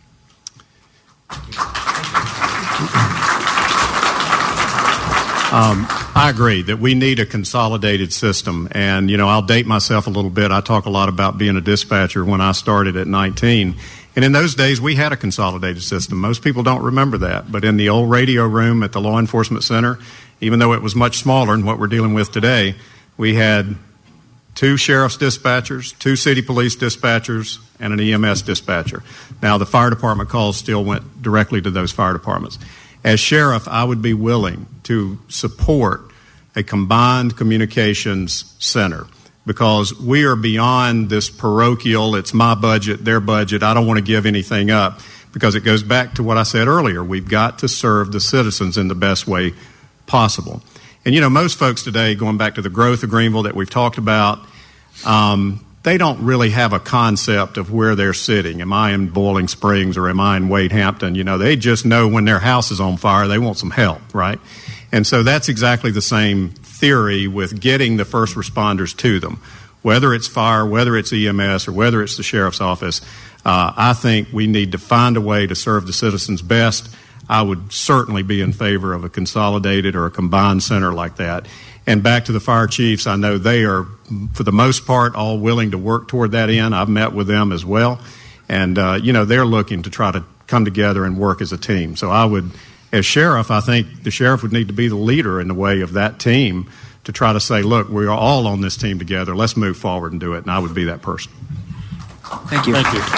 Um, I agree that we need a consolidated system. And, you know, I'll date myself a little bit. I talk a lot about being a dispatcher when I started at nineteen. And in those days, we had a consolidated system. Most people don't remember that. But in the old radio room at the Law Enforcement Center, even though it was much smaller than what we're dealing with today, we had two sheriff's dispatchers, two city police dispatchers, and an E M S dispatcher. Now, the fire department calls still went directly to those fire departments. As sheriff, I would be willing to support a combined communications center because we are beyond this parochial, it's my budget, their budget, I don't want to give anything up, because it goes back to what I said earlier. We've got to serve the citizens in the best way possible. And, you know, most folks today, going back to the growth of Greenville that we've talked about, um, they don't really have a concept of where they're sitting. Am I in Boiling Springs or am I in Wade Hampton? You know, they just know when their house is on fire, they want some help, right? And so that's exactly the same theory with getting the first responders to them. Whether it's fire, whether it's E M S, or whether it's the sheriff's office, uh, I think we need to find a way to serve the citizens best. I would certainly be in favor of a consolidated or a combined center like that. And back to the fire chiefs, I know they are, for the most part, all willing to work toward that end. I've met with them as well. And, uh, you know, they're looking to try to come together and work as a team. So I would, as sheriff, I think the sheriff would need to be the leader in the way of that team to try to say, look, we are all on this team together. Let's move forward and do it. And I would be that person. Thank you. Thank you.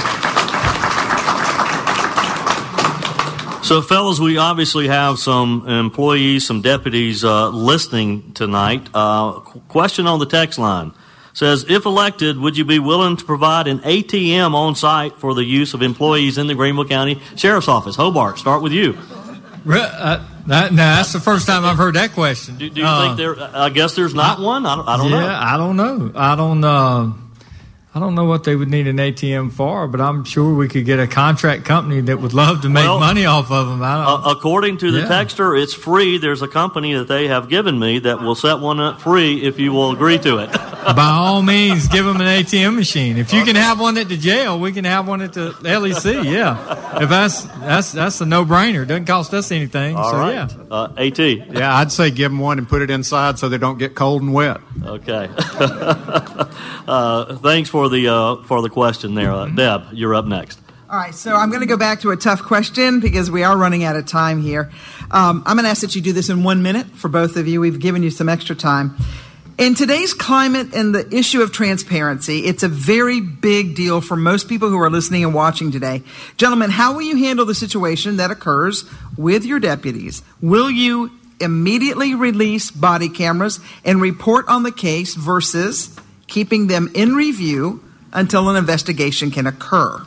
So, fellas, we obviously have some employees, some deputies uh, listening tonight. Uh, question on the text line says, if elected, would you be willing to provide an A T M on site for the use of employees in the Greenville County Sheriff's Office? Hobart, start with you. Uh, that, no, that's the first time I've heard that question. Do, do you uh, think there? I guess there's not I, one. I don't, I don't yeah, know. Yeah, I don't know. I don't. Uh, I don't know what they would need an A T M for, but I'm sure we could get a contract company that would love to make well, money off of them. I don't, uh, according to the yeah. texter, it's free. There's a company that they have given me that will set one up free if you will agree to it. By all means, give them an A T M machine. If you can have one at the jail, we can have one at the L E C. Yeah, if that's that's that's a no-brainer. Doesn't cost us anything. All so right. yeah, uh, At. Yeah, I'd say give them one and put it inside so they don't get cold and wet. Okay. uh, thanks for the uh, for the question there, uh, Deb. You're up next. All right, so I'm going to go back to a tough question because we are running out of time here. Um, I'm going to ask that you do this in one minute for both of you. We've given you some extra time. In today's climate and the issue of transparency, it's a very big deal for most people who are listening and watching today. Gentlemen, how will you handle the situation that occurs with your deputies? Will you immediately release body cameras and report on the case versus keeping them in review until an investigation can occur?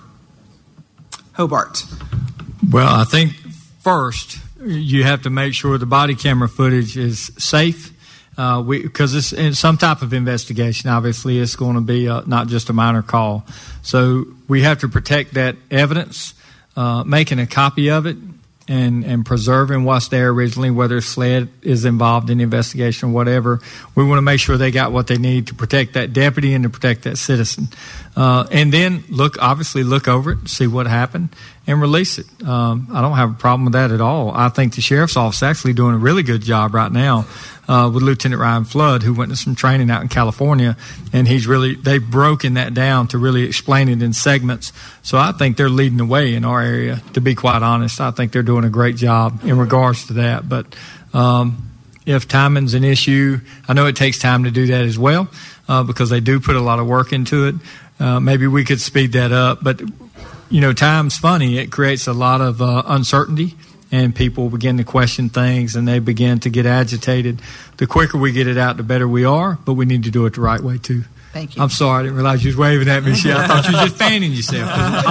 Hobart. Well, I think first you have to make sure the body camera footage is safe. Uh, we, because it's in some type of investigation, obviously it's going to be uh, not just a minor call. So we have to protect that evidence, uh, making a copy of it and, and preserving what's there originally, whether SLED is involved in the investigation or whatever. We want to make sure they got what they need to protect that deputy and to protect that citizen. Uh, and then look, obviously look over it, see what happened, and release it. Um, I don't have a problem with that at all. I think the sheriff's office is actually doing a really good job right now uh, with Lieutenant Ryan Flood, who went to some training out in California, and he's really, they've broken that down to really explain it in segments. So I think they're leading the way in our area, to be quite honest. I think they're doing a great job in regards to that. But um, if timing's an issue, I know it takes time to do that as well uh, because they do put a lot of work into it. Uh, maybe we could speed that up. But, you know, time's funny. It creates a lot of uh, uncertainty, and people begin to question things, and they begin to get agitated. The quicker we get it out, the better we are, but we need to do it the right way, too. Thank you. I'm sorry. I didn't realize you was waving at me. I thought you were just fanning yourself.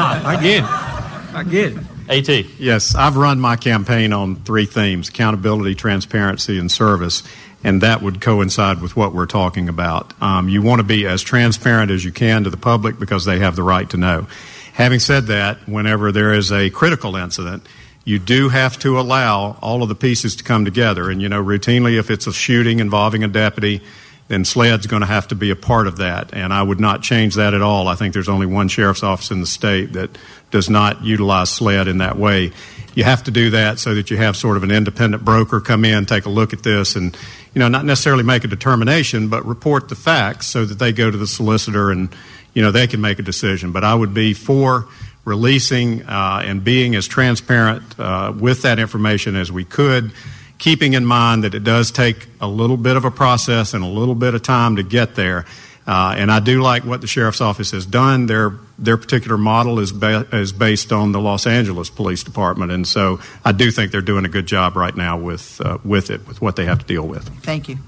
I get it. I get it. AT. Yes, I've run my campaign on three themes: accountability, transparency, and service. And that would coincide with what we're talking about. Um, you want to be as transparent as you can to the public because they have the right to know. Having said that, whenever there is a critical incident, you do have to allow all of the pieces to come together. And, you know, routinely, if it's a shooting involving a deputy, then SLED's going to have to be a part of that. And I would not change that at all. I think there's only one sheriff's office in the state that does not utilize SLED in that way. You have to do that so that you have sort of an independent broker come in, take a look at this, and, you know, not necessarily make a determination, but report the facts so that they go to the solicitor and, you know, they can make a decision. But I would be for releasing uh, and being as transparent uh, with that information as we could, keeping in mind that it does take a little bit of a process and a little bit of time to get there. Uh, and I do like what the Sheriff's Office has done. Their their particular model is ba- is based on the Los Angeles Police Department, and so I do think they're doing a good job right now with uh, with it, with what they have to deal with. Thank you.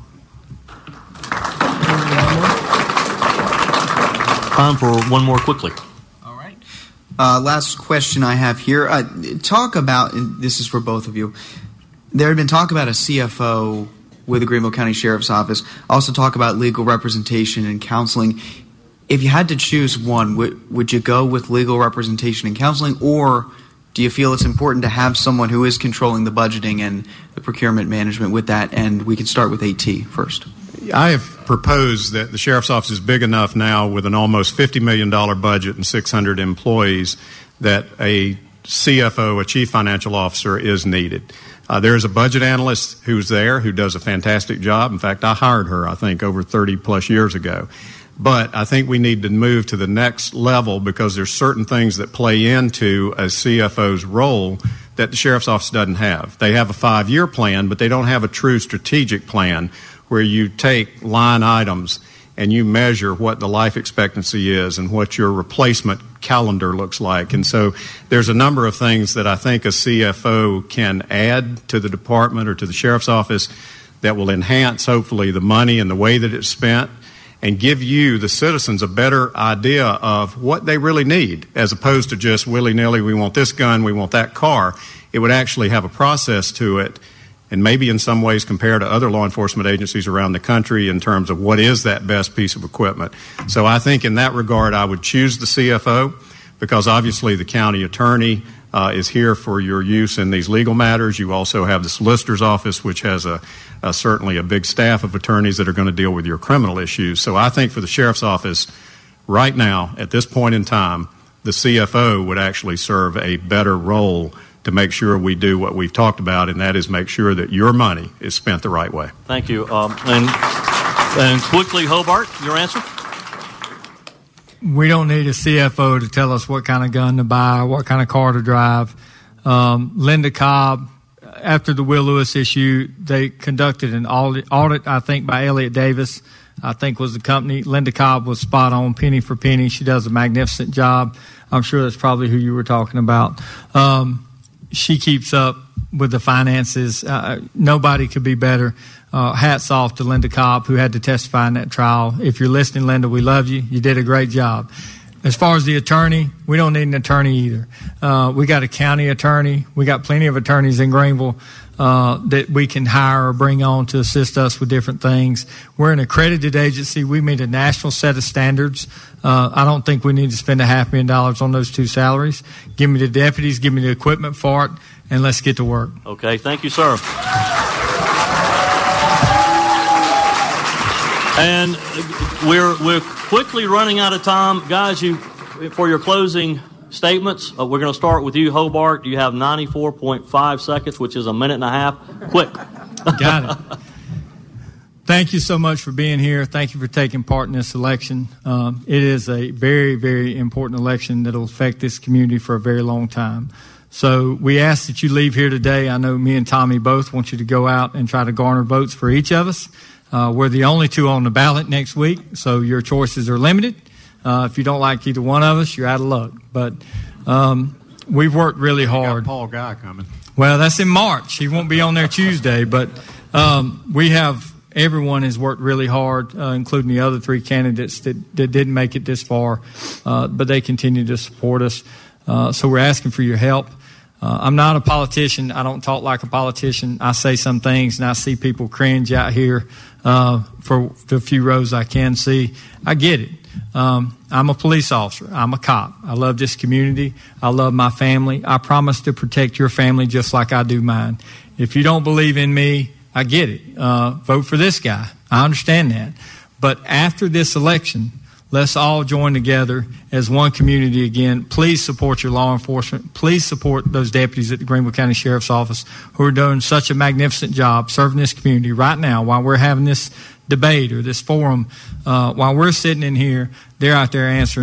Time for one more quickly. All right. Uh, last question I have here. Uh, talk about, and this is for both of you, there had been talk about a C F O with the Greenville County Sheriff's Office. Also talk about legal representation and counseling. If you had to choose one, would, would you go with legal representation and counseling, or do you feel it's important to have someone who is controlling the budgeting and the procurement management with that? And we can start with AT first. I have proposed that the Sheriff's Office is big enough now with an almost fifty million dollars budget and six hundred employees that a C F O, a Chief Financial Officer, is needed. Uh, there's a budget analyst who's there who does a fantastic job. In fact, I hired her, I think, over thirty plus years ago. But I think we need to move to the next level because there's certain things that play into a C F O's role that the Sheriff's Office doesn't have. They have a five-year plan, but they don't have a true strategic plan where you take line items and you measure what the life expectancy is and what your replacement calendar looks like. And so there's a number of things that I think a C F O can add to the department or to the Sheriff's Office that will enhance, hopefully, the money and the way that it's spent and give you, the citizens, a better idea of what they really need, as opposed to just willy-nilly, we want this gun, we want that car. It would actually have a process to it, and maybe in some ways compare to other law enforcement agencies around the country in terms of what is that best piece of equipment. So I think in that regard, I would choose the C F O because obviously the county attorney uh, is here for your use in these legal matters. You also have the solicitor's office, which has a, a certainly a big staff of attorneys that are going to deal with your criminal issues. So I think for the Sheriff's Office right now, at this point in time, the C F O would actually serve a better role to make sure we do what we've talked about, and that is make sure that your money is spent the right way. Thank you. Um, and, and quickly, Hobart, your answer? We don't need a C F O to tell us what kind of gun to buy, what kind of car to drive. Um, Linda Cobb, after the Will Lewis issue, they conducted an audit, audit, I think, by Elliott Davis, I think was the company. Linda Cobb was spot on, penny for penny. She does a magnificent job. I'm sure that's probably who you were talking about. Um, She keeps up with the finances. Uh, nobody could be better. Uh, hats off to Linda Cobb, who had to testify in that trial. If you're listening, Linda, we love you. You did a great job. As far as the attorney, we don't need an attorney either. Uh, we got a county attorney. We got plenty of attorneys in Greenville uh, that we can hire or bring on to assist us with different things. We're an accredited agency. We meet a national set of standards. Uh, I don't think we need to spend a half million dollars on those two salaries. Give me the deputies, give me the equipment for it, and let's get to work. Okay, thank you, sir. And we're we're quickly running out of time, guys. You for your closing statements. Uh, we're going to start with you, Hobart. You have ninety-four point five seconds, which is a minute and a half. Quick. Got it. Thank you so much for being here. Thank you for taking part in this election. Um, it is a very, very important election that will affect this community for a very long time. So we ask that you leave here today. I know me and Tommy both want you to go out and try to garner votes for each of us. Uh, we're the only two on the ballot next week, so your choices are limited. Uh, if you don't like either one of us, you're out of luck. But um, we've worked really hard. Got Paul Guy coming. Well, that's in March. He won't be on there Tuesday, but um, we have everyone has worked really hard, uh, including the other three candidates that, that didn't make it this far, uh, but they continue to support us. Uh, so we're asking for your help. Uh, I'm not a politician. I don't talk like a politician. I say some things, and I see people cringe out here uh, for the few rows I can see. I get it. Um, I'm a police officer. I'm a cop. I love this community. I love my family. I promise to protect your family just like I do mine. If you don't believe in me, I get it. Uh, vote for this guy. I understand that. But after this election, let's all join together as one community again. Please support your law enforcement. Please support those deputies at the Greenville County Sheriff's Office who are doing such a magnificent job serving this community right now while we're having this debate or this forum. Uh, while we're sitting in here, they're out there answering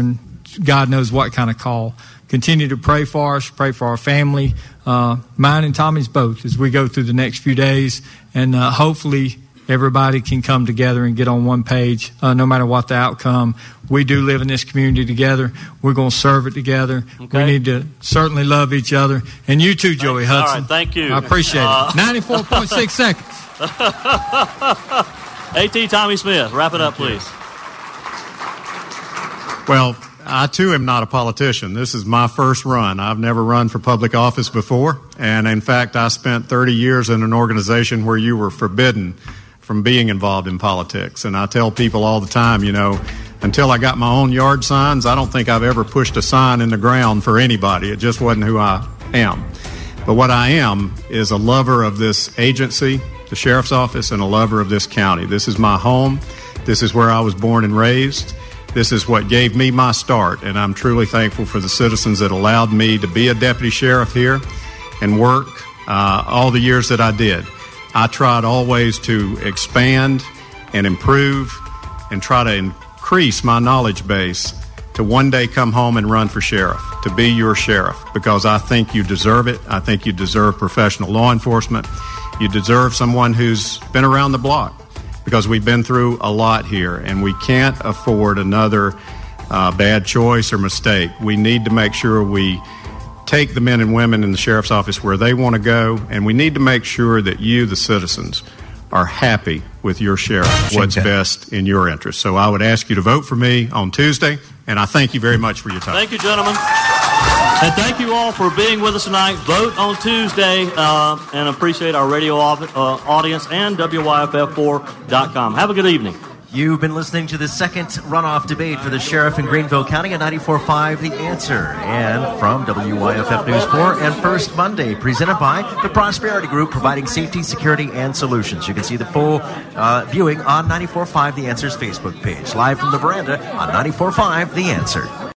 God knows what kind of call. Continue to pray for us, pray for our family, uh, mine and Tommy's both, as we go through the next few days. And uh, hopefully everybody can come together and get on one page, uh, no matter what the outcome. We do live in this community together. We're going to serve it together. Okay. We need to certainly love each other. And you too, Joey Thanks. Hudson. All right, thank you. I appreciate uh, it. ninety-four point six seconds. AT Tommy Smith, wrap it up, please. Well, I, too, am not a politician. This is my first run. I've never run for public office before. And, in fact, I spent thirty years in an organization where you were forbidden from being involved in politics. And I tell people all the time, you know, until I got my own yard signs, I don't think I've ever pushed a sign in the ground for anybody. It just wasn't who I am. But what I am is a lover of this agency, the Sheriff's Office, and a lover of this county. This is my home. This is where I was born and raised. This is what gave me my start, and I'm truly thankful for the citizens that allowed me to be a deputy sheriff here and work uh, all the years that I did. I tried always to expand and improve and try to increase my knowledge base to one day come home and run for sheriff, to be your sheriff, because I think you deserve it. I think you deserve professional law enforcement. You deserve someone who's been around the block, because we've been through a lot here, and we can't afford another uh, bad choice or mistake. We need to make sure we take the men and women in the Sheriff's Office where they want to go, and we need to make sure that you, the citizens, are happy with your sheriff, what's best in your interest. So I would ask you to vote for me on Tuesday, and I thank you very much for your time. Thank you, gentlemen. And thank you all for being with us tonight. Vote on Tuesday, uh, and appreciate our radio uh, audience and W Y F F four dot com. Have a good evening. You've been listening to the second runoff debate for the sheriff in Greenville County at ninety-four point five The Answer. And from W Y F F News four and First Monday, presented by the Prosperity Group, providing safety, security, and solutions. You can see the full uh, viewing on ninety-four point five The Answer's Facebook page. Live from the veranda on ninety-four point five The Answer.